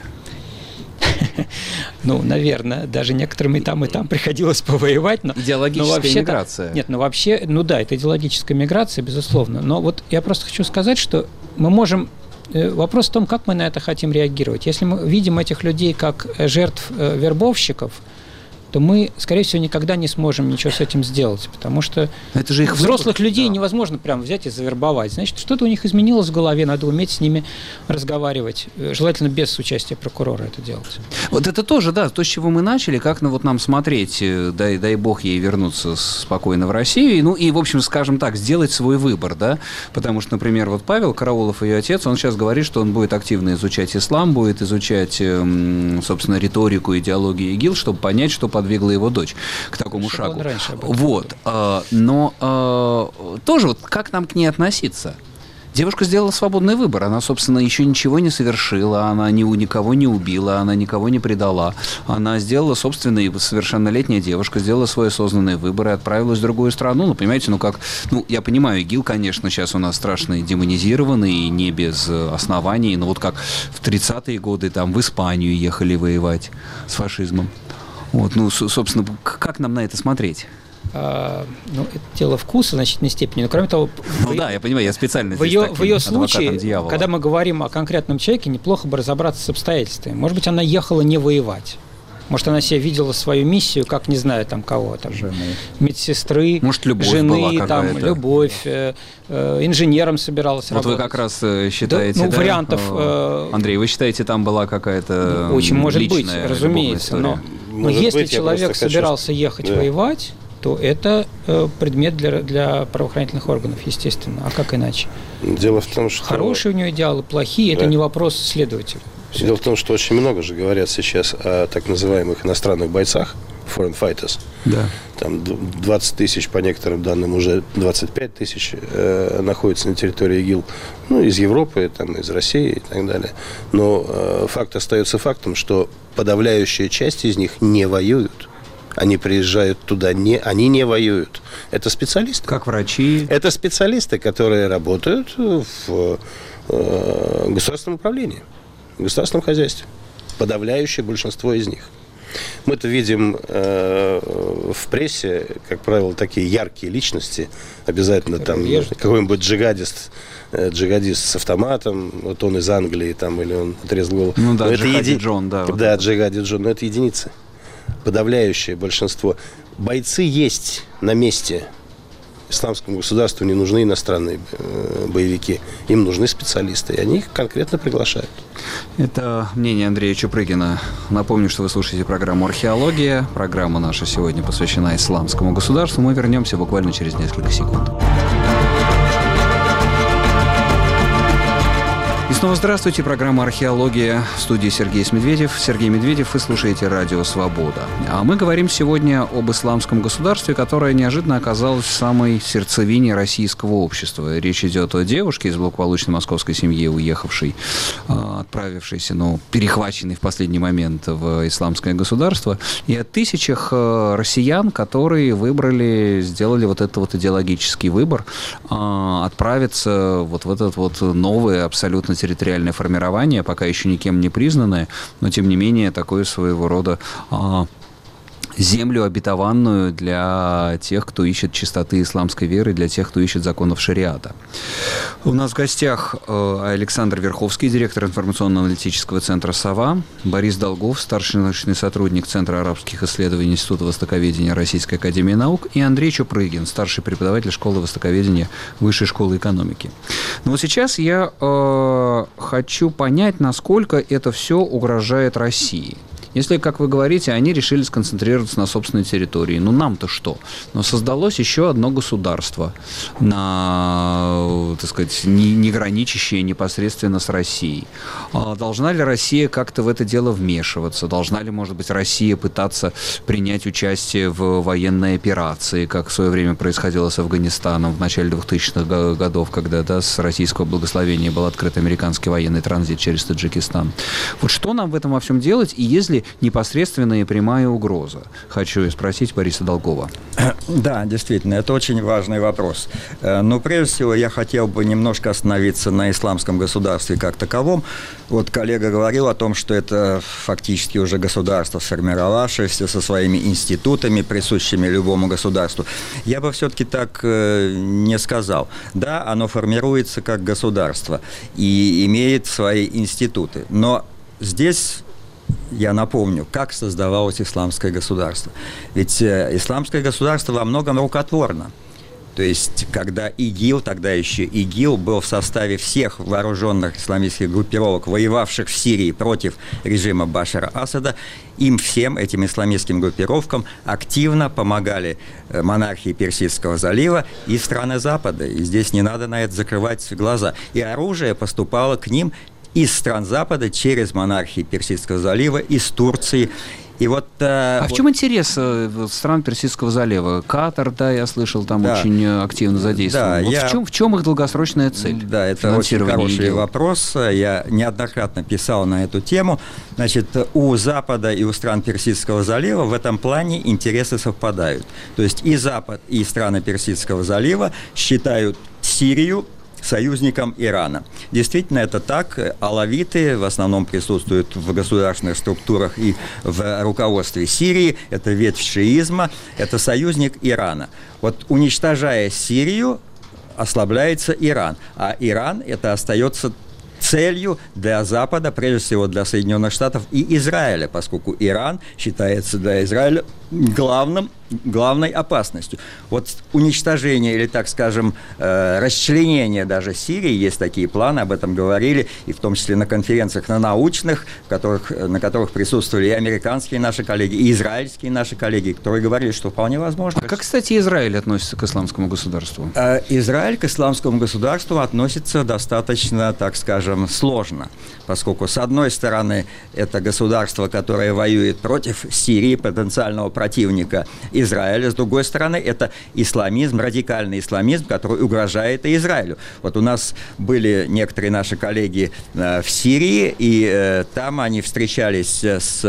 [SPEAKER 3] Ну, наверное, даже некоторым и там, и там приходилось повоевать. Но,
[SPEAKER 1] идеологическая
[SPEAKER 3] но вообще,
[SPEAKER 1] миграция.
[SPEAKER 3] Нет, ну вообще, ну да, это идеологическая миграция, безусловно. Но вот я просто хочу сказать, что мы можем... Вопрос в том, как мы на это хотим реагировать. Если мы видим этих людей как жертв вербовщиков, то мы, скорее всего, никогда не сможем ничего с этим сделать, потому что
[SPEAKER 1] это же их
[SPEAKER 3] взрослых
[SPEAKER 1] выбор.
[SPEAKER 3] людей
[SPEAKER 1] да.
[SPEAKER 3] невозможно прям взять и завербовать. Значит, что-то у них изменилось в голове, надо уметь с ними разговаривать, желательно без участия прокурора это делать.
[SPEAKER 1] Вот это тоже, да, то, с чего мы начали, как ну, вот нам смотреть, дай, дай бог ей вернуться спокойно в Россию, ну и, в общем, скажем так, сделать свой выбор, да, потому что, например, вот Павел Караулов, ее отец, он сейчас говорит, что он будет активно изучать ислам, будет изучать, собственно, риторику, идеологию ИГИЛ, чтобы понять, что подвигла его дочь к такому
[SPEAKER 3] Чтобы
[SPEAKER 1] шагу.
[SPEAKER 3] Вот.
[SPEAKER 1] А, но а, тоже вот как нам к ней относиться? Девушка сделала свободный выбор. Она, собственно, еще ничего не совершила, она ни, никого не убила, она никого не предала. Она сделала собственный, совершеннолетняя девушка, сделала свой осознанный выбор и отправилась в другую страну. Ну, понимаете, ну как... Ну, я понимаю, ИГИЛ, конечно, сейчас у нас страшно демонизированный, и не без оснований, но вот как в тридцатые годы там в Испанию ехали воевать с фашизмом. Вот, ну, собственно, как нам на это смотреть?
[SPEAKER 3] А, ну, это дело вкуса в значительной степени. Но, кроме того...
[SPEAKER 1] Ну да, я понимаю, я специально
[SPEAKER 3] в ее, в ее случае, когда мы говорим о конкретном человеке, неплохо бы разобраться с обстоятельствами. Может быть, она ехала не воевать. Может, она себе видела свою миссию, как, не знаю, там кого, там, жены. медсестры,
[SPEAKER 1] Может, любовь
[SPEAKER 3] жены,
[SPEAKER 1] была
[SPEAKER 3] там, любовь, э, э, инженером собиралась
[SPEAKER 1] вот
[SPEAKER 3] работать.
[SPEAKER 1] Вот вы как раз считаете,
[SPEAKER 3] да? Ну,
[SPEAKER 1] да?
[SPEAKER 3] вариантов... Э,
[SPEAKER 1] Андрей, вы считаете, там была какая-то
[SPEAKER 3] очень может быть,
[SPEAKER 1] разумеется,
[SPEAKER 3] но, но если быть, человек собирался хочу... ехать да. воевать, то это э, предмет для, для правоохранительных органов, естественно. А как иначе?
[SPEAKER 2] Дело в том, что...
[SPEAKER 3] Хорошие у него идеалы, плохие, да. это не вопрос следователя.
[SPEAKER 2] Все. Дело в том, что очень много же говорят сейчас о так называемых иностранных бойцах, foreign fighters.
[SPEAKER 1] Да.
[SPEAKER 2] Там двадцать тысяч, по некоторым данным, уже двадцать пять тысяч э, находятся на территории ИГИЛ, ну, из Европы, там, из России и так далее. Но э, факт остается фактом, что подавляющая часть из них не воюют. Они приезжают туда, не, они не воюют. Это специалисты.
[SPEAKER 1] Как врачи.
[SPEAKER 2] Это специалисты, которые работают в э, государственном управлении, в государственном хозяйстве. Подавляющее большинство из них. Мы это видим э, в прессе, как правило, такие яркие личности. Обязательно там какой-нибудь джихадист, э, джихадист с автоматом, вот он из Англии, там, или он отрезал голову.
[SPEAKER 1] Ну да,
[SPEAKER 2] но
[SPEAKER 1] Джихади
[SPEAKER 2] еди...
[SPEAKER 1] Джон, да.
[SPEAKER 2] Да, вот Джихади Джон, но это единицы. Подавляющее большинство. Бойцы есть на месте. Исламскому государству не нужны иностранные э, боевики. Им нужны специалисты, и они их конкретно приглашают.
[SPEAKER 1] Это мнение Андрея Чупрыгина. Напомню, что вы слушаете программу «Археология». Программа наша сегодня посвящена исламскому государству. Мы вернемся буквально через несколько секунд. И Снова здравствуйте. Программа «Археология». В студии Сергей Медведев. Сергей Медведев. Вы слушаете радио «Свобода». А мы говорим сегодня об исламском государстве, которое неожиданно оказалось в самой сердцевине российского общества. Речь идет о девушке из благополучной московской семьи, уехавшей, отправившейся, ну, перехваченной в последний момент в исламское государство, и о тысячах россиян, которые выбрали, сделали вот этот вот идеологический выбор отправиться вот в этот вот новый абсолютно территориальное формирование, пока еще никем не признанное, но, тем не менее, такое своего рода а, землю обетованную для тех, кто ищет чистоты исламской веры, для тех, кто ищет законов шариата. У нас в гостях Александр Верховский, директор информационно-аналитического центра «Сова», Борис Долгов, старший научный сотрудник Центра арабских исследований Института востоковедения Российской академии наук, и Андрей Чупрыгин, старший преподаватель школы востоковедения Высшей школы экономики. Но вот сейчас я э, хочу понять, насколько это все угрожает России. Если, как вы говорите, они решили сконцентрироваться на собственной территории, ну нам-то что? Но создалось еще одно государство, на, так сказать, не, не граничащее непосредственно с Россией. Должна ли Россия как-то в это дело вмешиваться? Должна ли, может быть, Россия пытаться принять участие в военной операции, как в свое время происходило с Афганистаном в начале двухтысячных годов, когда, да, с российского благословения был открыт американский военный транзит через Таджикистан? Вот что нам в этом во всем делать, и есть ли непосредственная и прямая угроза? Хочу спросить Бориса Долгова.
[SPEAKER 4] Да, действительно, это очень важный вопрос. Но прежде всего я хотел бы немножко остановиться на исламском государстве как таковом. Вот коллега говорил о том, что это фактически уже государство, сформировавшееся со своими институтами, присущими любому государству. Я бы все-таки так не сказал. Да, оно формируется как государство и имеет свои институты. Но здесь я напомню, как создавалось исламское государство. Ведь исламское государство во многом рукотворно. То есть, когда ИГИЛ, тогда еще ИГИЛ, был в составе всех вооруженных исламистских группировок, воевавших в Сирии против режима Башара Асада, им всем, этим исламистским группировкам, активно помогали монархии Персидского залива и страны Запада. И здесь не надо на это закрывать глаза. И оружие поступало к ним из стран Запада через монархии Персидского залива, из Турции. И вот, а,
[SPEAKER 1] а
[SPEAKER 4] вот...
[SPEAKER 1] в чем интерес стран Персидского залива? Катар, да, я слышал, там да. очень активно задействован. Да, вот я... в, чем, в чем их долгосрочная цель?
[SPEAKER 4] Да, это очень хороший ИГИЛ? Вопрос. Я неоднократно писал на эту тему. Значит, у Запада и у стран Персидского залива в этом плане интересы совпадают. То есть и Запад, и страны Персидского залива считают Сирию союзником Ирана. Действительно, это так. Алавиты в основном присутствуют в государственных структурах и в руководстве Сирии. Это ветвь шиизма, это союзник Ирана. Вот уничтожая Сирию, ослабляется Иран. А Иран это остается целью для Запада, прежде всего для Соединенных Штатов и Израиля, поскольку Иран считается для Израиля главным, главной опасностью. Вот уничтожение или, так скажем, э, расчленение даже Сирии, есть такие планы, об этом говорили, и в том числе на конференциях на научных, в которых, на которых присутствовали и американские наши коллеги, и израильские наши коллеги, которые говорили, что вполне возможно.
[SPEAKER 1] А как, кстати, Израиль относится к исламскому государству?
[SPEAKER 4] Э, Израиль к исламскому государству относится достаточно, так скажем, сложно, поскольку, с одной стороны, это государство, которое воюет против Сирии, потенциального противника Израиля. С другой стороны, это исламизм, радикальный исламизм, который угрожает и Израилю. Вот у нас были некоторые наши коллеги э, в Сирии, и э, там они встречались с,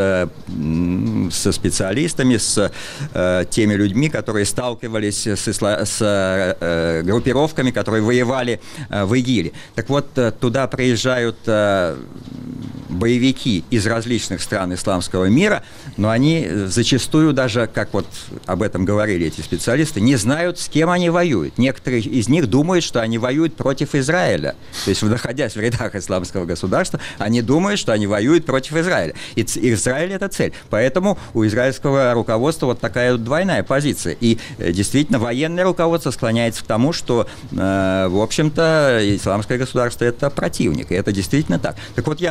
[SPEAKER 4] со специалистами, с э, теми людьми, которые сталкивались с, исла, с э, группировками, которые воевали э, в ИГИЛе. Так вот, э, туда приезжают э, боевики из различных стран исламского мира, но они зачастую даже, как вот об этом говорили эти специалисты, не знают, с кем они воюют. Некоторые из них думают, что они воюют против Израиля. То есть, находясь в рядах исламского государства, они думают, что они воюют против Израиля. И Израиль – это цель. Поэтому у израильского руководства вот такая вот двойная позиция. И действительно, военное руководство склоняется к тому, что, э, в общем-то, исламское государство – это противник. И это действительно так. Так вот, я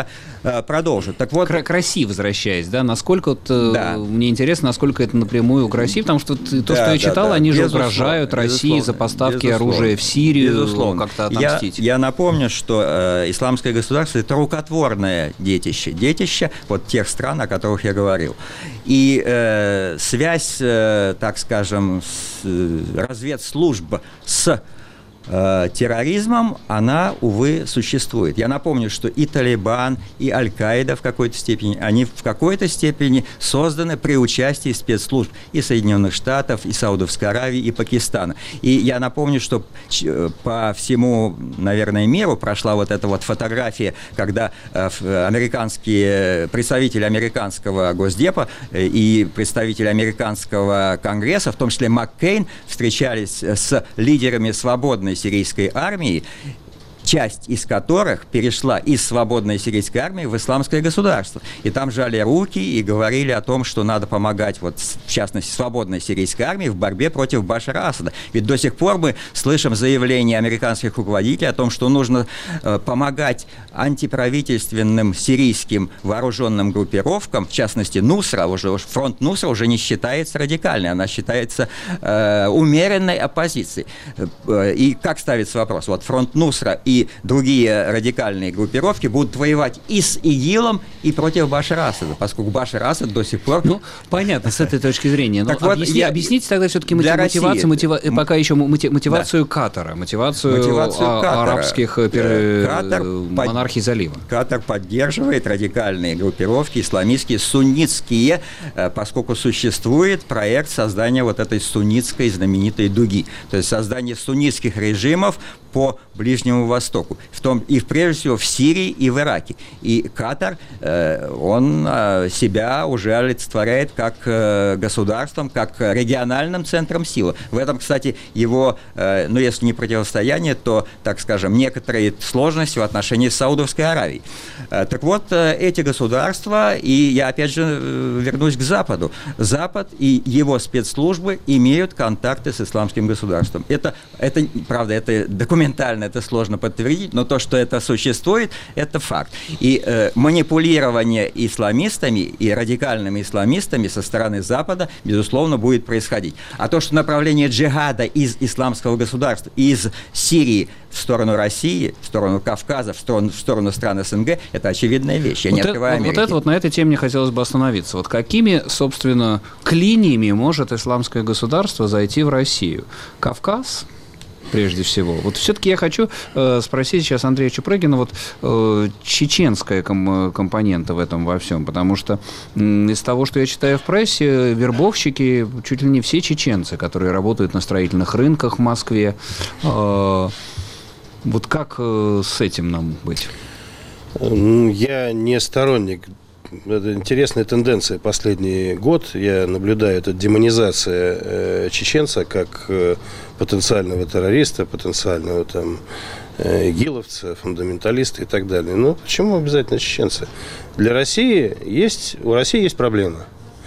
[SPEAKER 4] продолжу. Так вот,
[SPEAKER 1] к России возвращаясь, да, насколько вот, да. мне интересно, насколько это напрямую к России, потому что то, да, что я читал, да, да. они безусловно, же угрожают России за поставки безусловно, оружия в Сирию, безусловно. Как-то отомстить.
[SPEAKER 4] Я, я напомню, что э, исламское государство – это рукотворное детище, детище вот тех стран, о которых я говорил. И э, связь, э, так скажем, с, э, разведслужб с терроризмом, она, увы, существует. Я напомню, что и Талибан, и Аль-Каида в какой-то степени, они в какой-то степени созданы при участии спецслужб и Соединенных Штатов, и Саудовской Аравии, и Пакистана. И я напомню, что по всему, наверное, миру прошла вот эта вот фотография, когда американские, представители американского Госдепа и представители американского Конгресса, в том числе Маккейн, встречались с лидерами свободной сирийской армии, часть из которых перешла из свободной сирийской армии в исламское государство. И там жали руки и говорили о том, что надо помогать, вот, в частности, свободной сирийской армии в борьбе против Башара Асада. Ведь до сих пор мы слышим заявления американских руководителей о том, что нужно э, помогать антиправительственным сирийским вооруженным группировкам, в частности, Нусра, уже, фронт Нусра уже не считается радикальной, она считается э, умеренной оппозицией. И как ставится вопрос? Вот фронт Нусра и и другие радикальные группировки будут воевать и с ИГИЛом, и против Башара Асада, поскольку Башар Асад до сих пор...
[SPEAKER 1] Ну, понятно, с этой точки зрения. Но вот объясни, я... Объясните тогда все-таки мотивацию, мотива... пока еще мотивацию да. Катара, мотивацию, мотивацию а- Катара. арабских пер... Катар монархий залива.
[SPEAKER 4] Катар поддерживает радикальные группировки, исламистские, суннитские, поскольку существует проект создания вот этой суннитской знаменитой дуги, то есть создание суннитских режимов по Ближнему Востоку, в том, и прежде всего в Сирии и в Ираке. И Катар, э, он э, себя уже олицетворяет как э, государством, как региональным центром силы. В этом, кстати, его, э, ну если не противостояние, то, так скажем, некоторые сложности в отношении с Саудовской Аравией. Э, так вот, э, эти государства, и я опять же э, вернусь к Западу, Запад и его спецслужбы имеют контакты с исламским государством. Это, это правда, это документ Документально это сложно подтвердить, но то, что это существует, это факт. И э, манипулирование исламистами и радикальными исламистами со стороны Запада, безусловно, будет происходить. А то, что направление джихада из исламского государства, из Сирии в сторону России, в сторону Кавказа, в сторону, в сторону стран СНГ, это очевидная вещь. Я
[SPEAKER 1] вот
[SPEAKER 4] не открываю
[SPEAKER 1] это,
[SPEAKER 4] Америки.
[SPEAKER 1] Вот это вот на этой теме мне хотелось бы остановиться. Вот какими, собственно, клиниями может исламское государство зайти в Россию? Кавказ? Прежде всего. Вот все-таки я хочу э, спросить сейчас Андрея Чупрыгина, вот э, чеченская ком- компонента в этом во всем, потому что э, из того, что я читаю в прессе, вербовщики чуть ли не все чеченцы, которые работают на строительных рынках в Москве. Э, вот как э, с этим нам быть?
[SPEAKER 2] Я не сторонник. Это интересная тенденция последний год. Я наблюдаю, это демонизация э, чеченца как э, потенциального террориста, потенциального там э, игиловца, фундаменталиста и так далее. Но почему обязательно чеченцы? Для России есть, у России есть проблема.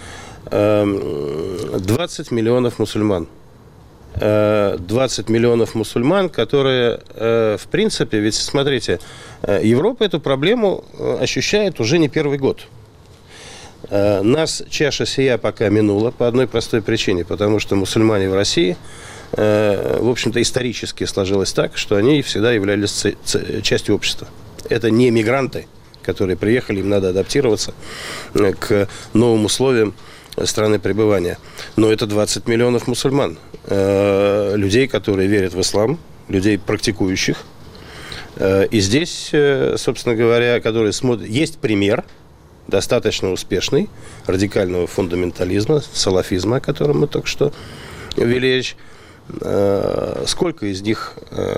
[SPEAKER 2] Э, двадцать миллионов мусульман. Э, двадцать миллионов мусульман, которые, э, в принципе, ведь смотрите, Европа эту проблему ощущает уже не первый год. Нас чаша сия пока минула по одной простой причине, потому что мусульмане в России, в общем-то, исторически сложилось так, что они всегда являлись частью общества. Это не мигранты, которые приехали, им надо адаптироваться к новым условиям страны пребывания. Но это двадцать миллионов мусульман, людей, которые верят в ислам, людей практикующих. И здесь, собственно говоря, которые смотрят, есть пример достаточно успешный радикального фундаментализма, салафизма, о котором мы только что вели речь. Сколько из них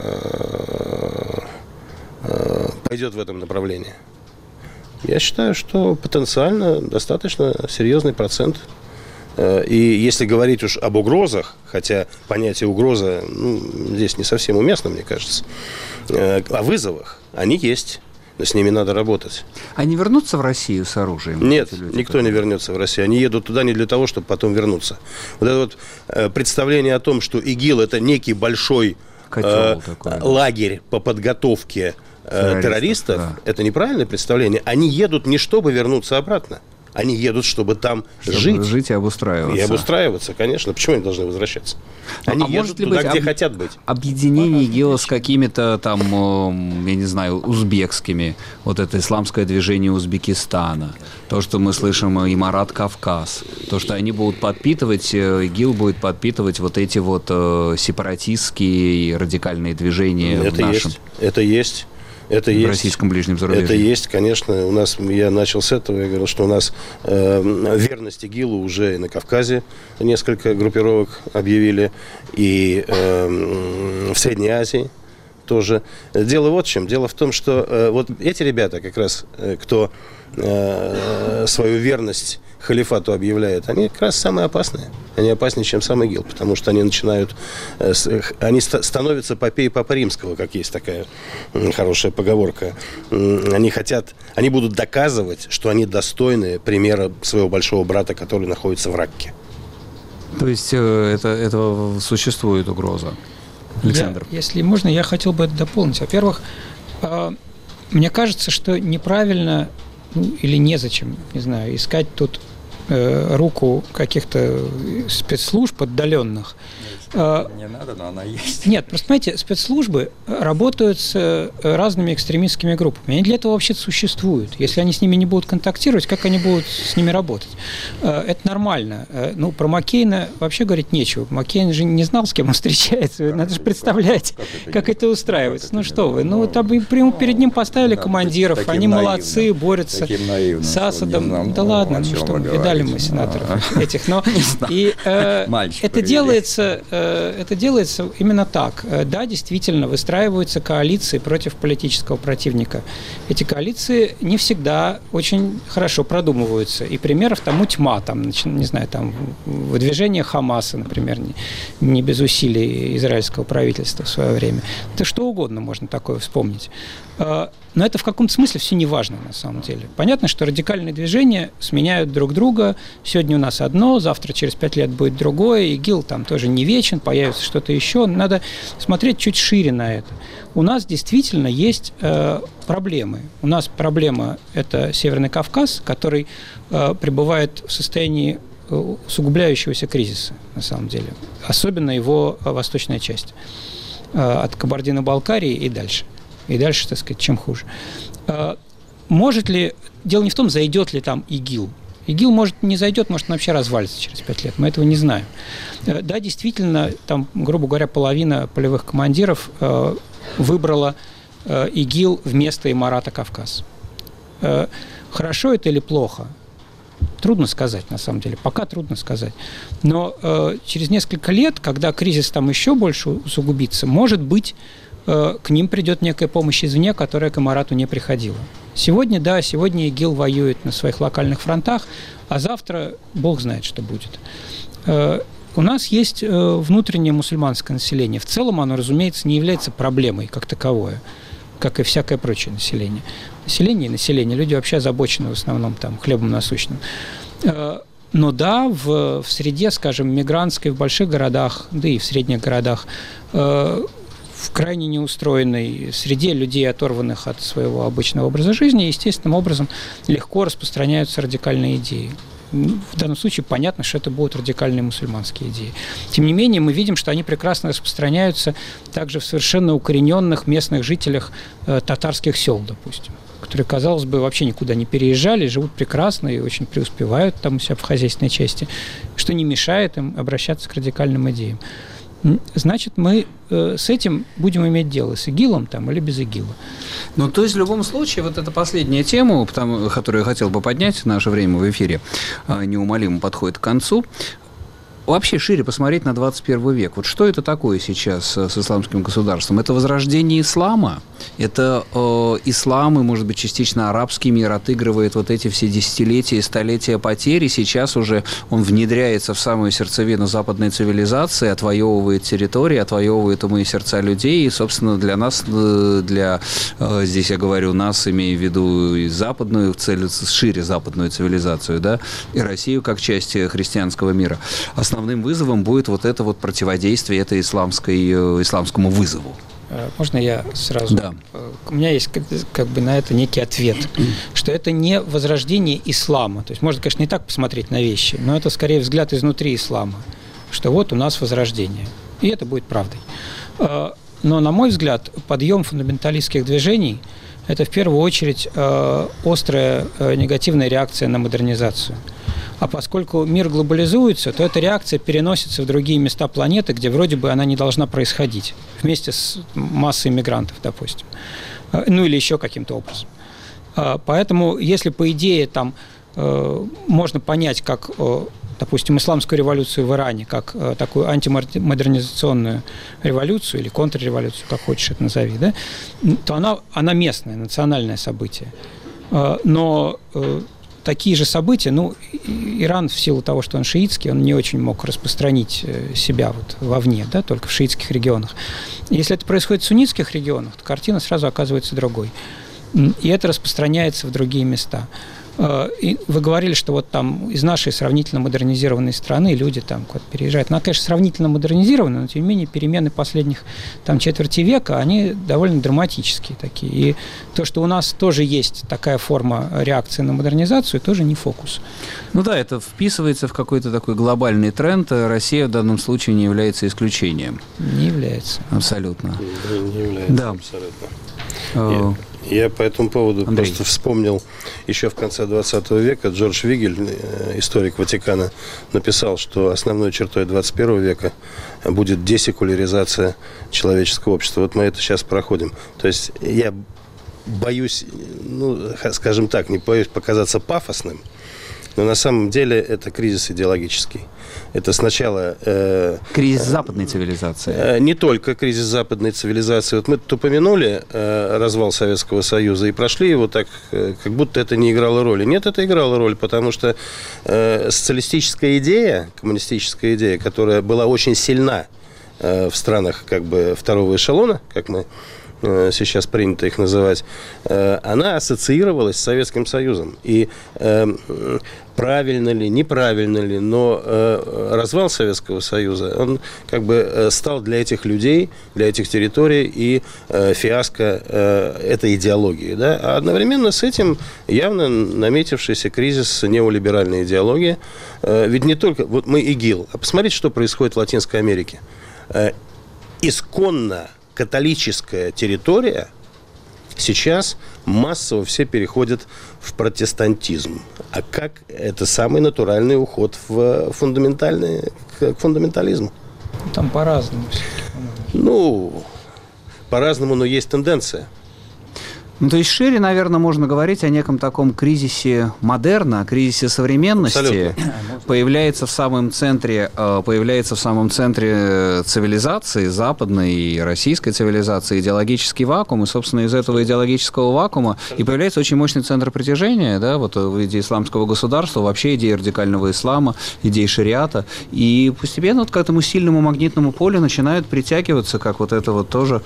[SPEAKER 2] пойдет в этом направлении? Я считаю, что потенциально достаточно серьезный процент. И если говорить уж об угрозах, хотя понятие угроза ну, здесь не совсем уместно, мне кажется, о вызовах, они есть, но с ними надо работать.
[SPEAKER 1] Они вернутся в Россию с оружием?
[SPEAKER 2] Нет, люди, никто которые... не вернется в Россию. Они едут туда не для того, чтобы потом вернуться. Вот это вот представление о том, что ИГИЛ – это некий большой э, такой, лагерь по подготовке террористов, террористов да. это неправильное представление. Они едут не чтобы вернуться обратно. Они едут, чтобы там чтобы жить.
[SPEAKER 1] Жить и обустраиваться.
[SPEAKER 2] И обустраиваться, конечно. Почему они должны возвращаться? Они
[SPEAKER 1] а
[SPEAKER 2] едут туда, быть, где об... хотят быть.
[SPEAKER 1] Объединение ИГИЛа с какими-то там, я не знаю, узбекскими. Вот это исламское движение Узбекистана. То, что мы слышим, Имарат Кавказ. То, что они будут подпитывать, ИГИЛ будет подпитывать вот эти вот сепаратистские и радикальные движения
[SPEAKER 2] это
[SPEAKER 1] в нашем...
[SPEAKER 2] Есть. Это есть. Это
[SPEAKER 1] в
[SPEAKER 2] есть,
[SPEAKER 1] российском ближнем зарубежье.
[SPEAKER 2] Это есть, конечно. У нас, я начал с этого, я говорил, что у нас э, верность ИГИЛу уже и на Кавказе несколько группировок объявили, и э, в Средней Азии тоже. Дело вот в чем. Дело в том, что э, вот эти ребята, как раз, э, кто э, свою верность халифату объявляет, они как раз самые опасные. Они опаснее, чем сам ИГИЛ, потому что они начинают, э, с, они ста- становятся попей Папы Римского, как есть такая э, хорошая поговорка. Э, они хотят, они будут доказывать, что они достойны примера своего большого брата, который находится в Ракке.
[SPEAKER 1] То есть э, это, это существует угроза? Александр.
[SPEAKER 3] Я, если можно, я хотел бы это дополнить. Во-первых, э, мне кажется, что неправильно, ну, или незачем, не знаю, искать тут э, руку каких-то спецслужб отдаленных.
[SPEAKER 4] Не надо, но она есть.
[SPEAKER 3] Нет, просто, знаете, спецслужбы работают с разными экстремистскими группами. Они для этого вообще существуют. Если они с ними не будут контактировать, как они будут с ними работать? Это нормально. Ну, про Маккейна вообще говорить нечего. Маккейн же не знал, с кем он встречается. Надо же представлять, как это устраивается. Ну, что вы. Ну, там перед ним поставили командиров. Они молодцы, борются с Асадом. Да ладно, ну что, видали мы сенаторов этих. Но и это делается... Это делается именно так. Да, действительно, выстраиваются коалиции против политического противника. Эти коалиции не всегда очень хорошо продумываются. И примеров тому тьма. Там, не знаю, там выдвижение Хамаса, например, не, не без усилий израильского правительства в свое время. Это что угодно можно такое вспомнить. Но это в каком-то смысле все не важно на самом деле. Понятно, что радикальные движения сменяют друг друга. Сегодня у нас одно, завтра через пять лет будет другое. ИГИЛ там тоже не вечен, появится что-то еще. Надо смотреть чуть шире на это. У нас действительно есть э, проблемы. У нас проблема – это Северный Кавказ, который э, пребывает в состоянии усугубляющегося кризиса, на самом деле. Особенно его восточная часть. Э, от Кабардино-Балкарии и дальше. И дальше, так сказать, чем хуже. Может ли... Дело не в том, зайдет ли там ИГИЛ. ИГИЛ, может, не зайдет, может, он вообще развалится через пять лет. Мы этого не знаем. Да, действительно, там, грубо говоря, половина полевых командиров выбрала ИГИЛ вместо Имарата Кавказ. Хорошо это или плохо? Трудно сказать, на самом деле. Пока трудно сказать. Но через несколько лет, когда кризис там еще больше усугубится, может быть, к ним придет некая помощь извне, которая к Имарату не приходила. Сегодня, да, сегодня ИГИЛ воюет на своих локальных фронтах, а завтра Бог знает, что будет. У нас есть внутреннее мусульманское население. В целом оно, разумеется, не является проблемой как таковое, как и всякое прочее население. Население и население. Люди вообще озабочены в основном там, хлебом насущным. Но да, в, в среде, скажем, мигрантской, в больших городах, да и в средних городах, в крайне неустроенной среде людей, оторванных от своего обычного образа жизни, естественным образом легко распространяются радикальные идеи. В данном случае понятно, что это будут радикальные мусульманские идеи. Тем не менее, мы видим, что они прекрасно распространяются также в совершенно укорененных местных жителях э, татарских сел, допустим, которые, казалось бы, вообще никуда не переезжали, живут прекрасно и очень преуспевают там у себя в хозяйственной части, что не мешает им обращаться к радикальным идеям. Значит, мы э, с этим будем иметь дело, с ИГИЛом там или без ИГИЛа.
[SPEAKER 1] Ну, то есть, в любом случае, вот эта последняя тема, потому, которую я хотел бы поднять, наше время в эфире неумолимо подходит к концу. Вообще шире посмотреть на двадцать первый век. Вот что это такое сейчас с исламским государством? Это возрождение ислама? Это э, ислам и, может быть, частично арабский мир отыгрывает вот эти все десятилетия и столетия потерь, и сейчас уже он внедряется в самую сердцевину западной цивилизации, отвоевывает территории, отвоевывает умы и сердца людей, и, собственно, для нас, для, э, здесь я говорю нас, имея в виду и западную, цель, шире западную цивилизацию, да, и Россию как часть христианского мира. Основным вызовом будет вот это вот противодействие этой исламской, исламскому вызову.
[SPEAKER 3] Можно я сразу?
[SPEAKER 1] Да.
[SPEAKER 3] У меня есть как бы на это некий ответ, что это не возрождение ислама. То есть можно, конечно, не так посмотреть на вещи, но это скорее взгляд изнутри ислама, что вот у нас возрождение. И это будет правдой. Но, на мой взгляд, подъем фундаменталистских движений – это в первую очередь острая негативная реакция на модернизацию. А поскольку мир глобализуется, то эта реакция переносится в другие места планеты, где вроде бы она не должна происходить, вместе с массой мигрантов, допустим. Ну или еще каким-то образом. Поэтому, если по идее там можно понять, как, допустим, исламскую революцию в Иране, как такую антимодернизационную революцию или контрреволюцию, как хочешь это назови, да, то она, она местное, национальное событие. Но такие же события, ну, Иран в силу того, что он шиитский, он не очень мог распространить себя вот вовне, да, только в шиитских регионах. Если это происходит в суннитских регионах, то картина сразу оказывается другой. И это распространяется в другие места. И вы говорили, что вот там из нашей сравнительно модернизированной страны люди там куда-то переезжают. Она, конечно, сравнительно модернизирована, но, тем не менее, перемены последних там четверти века, они довольно драматические такие. И то, что у нас тоже есть такая форма реакции на модернизацию, тоже не фокус.
[SPEAKER 1] Ну да, это вписывается в какой-то такой глобальный тренд. Россия в данном случае не является исключением.
[SPEAKER 3] Не является.
[SPEAKER 1] Абсолютно.
[SPEAKER 2] Не является, да. Абсолютно.
[SPEAKER 1] О-
[SPEAKER 2] Я по этому поводу
[SPEAKER 1] Андрей.
[SPEAKER 2] просто вспомнил, еще в конце двадцатого века Джордж Вигель, историк Ватикана, написал, что основной чертой двадцать первого века будет десекуляризация человеческого общества. Вот мы это сейчас проходим. То есть я боюсь, ну, скажем так, не боюсь показаться пафосным, но на самом деле это кризис идеологический. Это сначала... Э,
[SPEAKER 1] Кризис западной цивилизации.
[SPEAKER 2] Э, не только кризис западной цивилизации. Вот мы тут упомянули э, развал Советского Союза и прошли его так, э, как будто это не играло роли. Нет, это играло роль, потому что э, социалистическая идея, коммунистическая идея, которая была очень сильна э, в странах как бы второго эшелона, как мы сейчас принято их называть, она ассоциировалась с Советским Союзом. И правильно ли, неправильно ли, но развал Советского Союза, он как бы стал для этих людей, для этих территорий и фиаско этой идеологии. Да? А одновременно с этим явно наметившийся кризис неолиберальной идеологии. Ведь не только... Вот мы ИГИЛ. А посмотрите, что происходит в Латинской Америке. Исконно католическая территория, сейчас массово все переходят в протестантизм. А как это самый натуральный уход в фундаментальный, к фундаментализму?
[SPEAKER 3] Там по-разному.
[SPEAKER 2] Ну, по-разному, но есть тенденция.
[SPEAKER 1] Ну, то есть шире, наверное, можно говорить о неком таком кризисе модерна, о кризисе современности.
[SPEAKER 2] Абсолютно.
[SPEAKER 1] Появляется в самом центре, появляется в самом центре цивилизации, западной и российской цивилизации, идеологический вакуум, и, собственно, из этого идеологического вакуума и появляется очень мощный центр притяжения, да, вот в виде исламского государства, вообще идеи радикального ислама, идеи шариата, и постепенно вот к этому сильному магнитному полю начинают притягиваться, как вот это вот тоже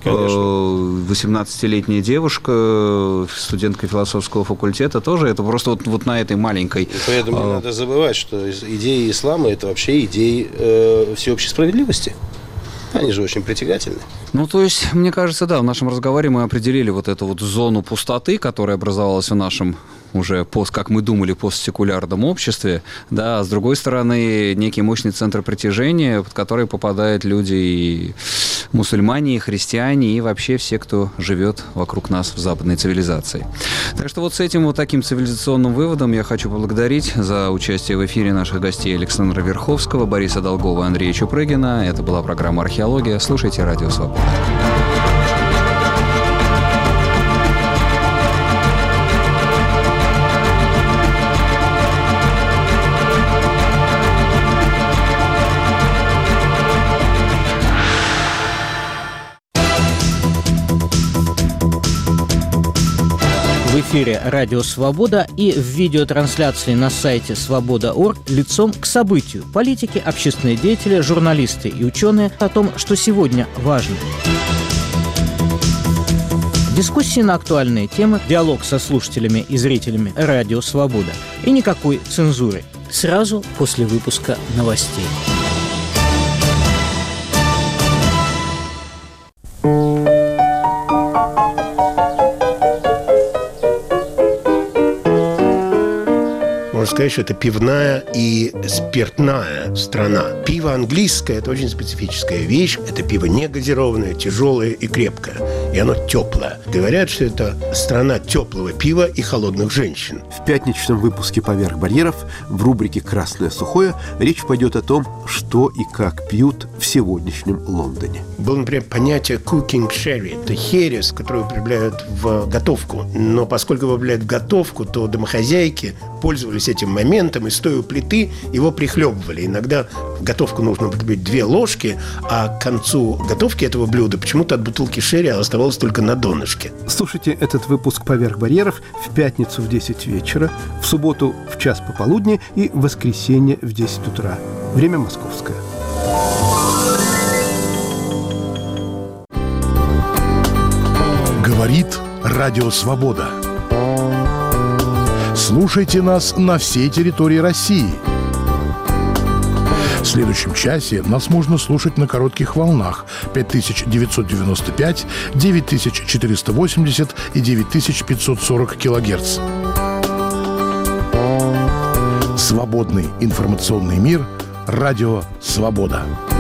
[SPEAKER 1] восемнадцатилетняя девушка, студентка философского факультета, тоже это просто вот, вот на этой маленькой...
[SPEAKER 2] И поэтому не надо забывать, что идеи ислама – это вообще идеи э, всеобщей справедливости. Они же очень притягательны.
[SPEAKER 1] Ну, то есть, мне кажется, да, в нашем разговоре мы определили вот эту вот зону пустоты, которая образовалась в нашем уже, пост, как мы думали, постсекулярном обществе, да, а с другой стороны, некий мощный центр притяжения, под который попадают люди и мусульмане, и христиане, и вообще все, кто живет вокруг нас в западной цивилизации. Так что вот с этим вот таким цивилизационным выводом я хочу поблагодарить за участие в эфире наших гостей Александра Верховского, Бориса Долгова и Андрея Чупрыгина. Это была программа «Археология». Слушайте «Радио Свобода».
[SPEAKER 5] В эфире «Радио Свобода» и в видеотрансляции на сайте свобода точка орг лицом к событию. Политики, общественные деятели, журналисты и ученые о том, что сегодня важно. Дискуссии на актуальные темы, диалог со слушателями и зрителями «Радио Свобода». И никакой цензуры. Сразу после выпуска новостей.
[SPEAKER 6] сказать, что это пивная и спиртная страна. Пиво английское – это очень специфическая вещь. Это пиво не газированное, тяжелое и крепкое. И оно теплое. Говорят, что это страна теплого пива и холодных женщин.
[SPEAKER 7] В пятничном выпуске «Поверх барьеров» в рубрике «Красное сухое» речь пойдет о том, что и как пьют в сегодняшнем Лондоне.
[SPEAKER 6] Было, например, понятие cooking sherry. Это херес, который употребляют в готовку. Но поскольку его употребляют в готовку, то домохозяйки пользовались этим моментом и, стоя у плиты, его прихлебывали. Иногда в готовку нужно употребить две ложки, а к концу готовки этого блюда почему-то от бутылки шерри оставалось только на донышке.
[SPEAKER 8] Слушайте этот выпуск «Поверх барьеров» в пятницу в десять вечера, в субботу в час пополудни и в воскресенье в десять утра. Время московское.
[SPEAKER 9] Говорит Радио Свобода. Слушайте нас на всей территории России. В следующем часе нас можно слушать на коротких волнах пять тысяч девятьсот девяносто пять, девять тысяч четыреста восемьдесят и девять тысяч пятьсот сорок килогерц. Свободный информационный мир. Радио Свобода.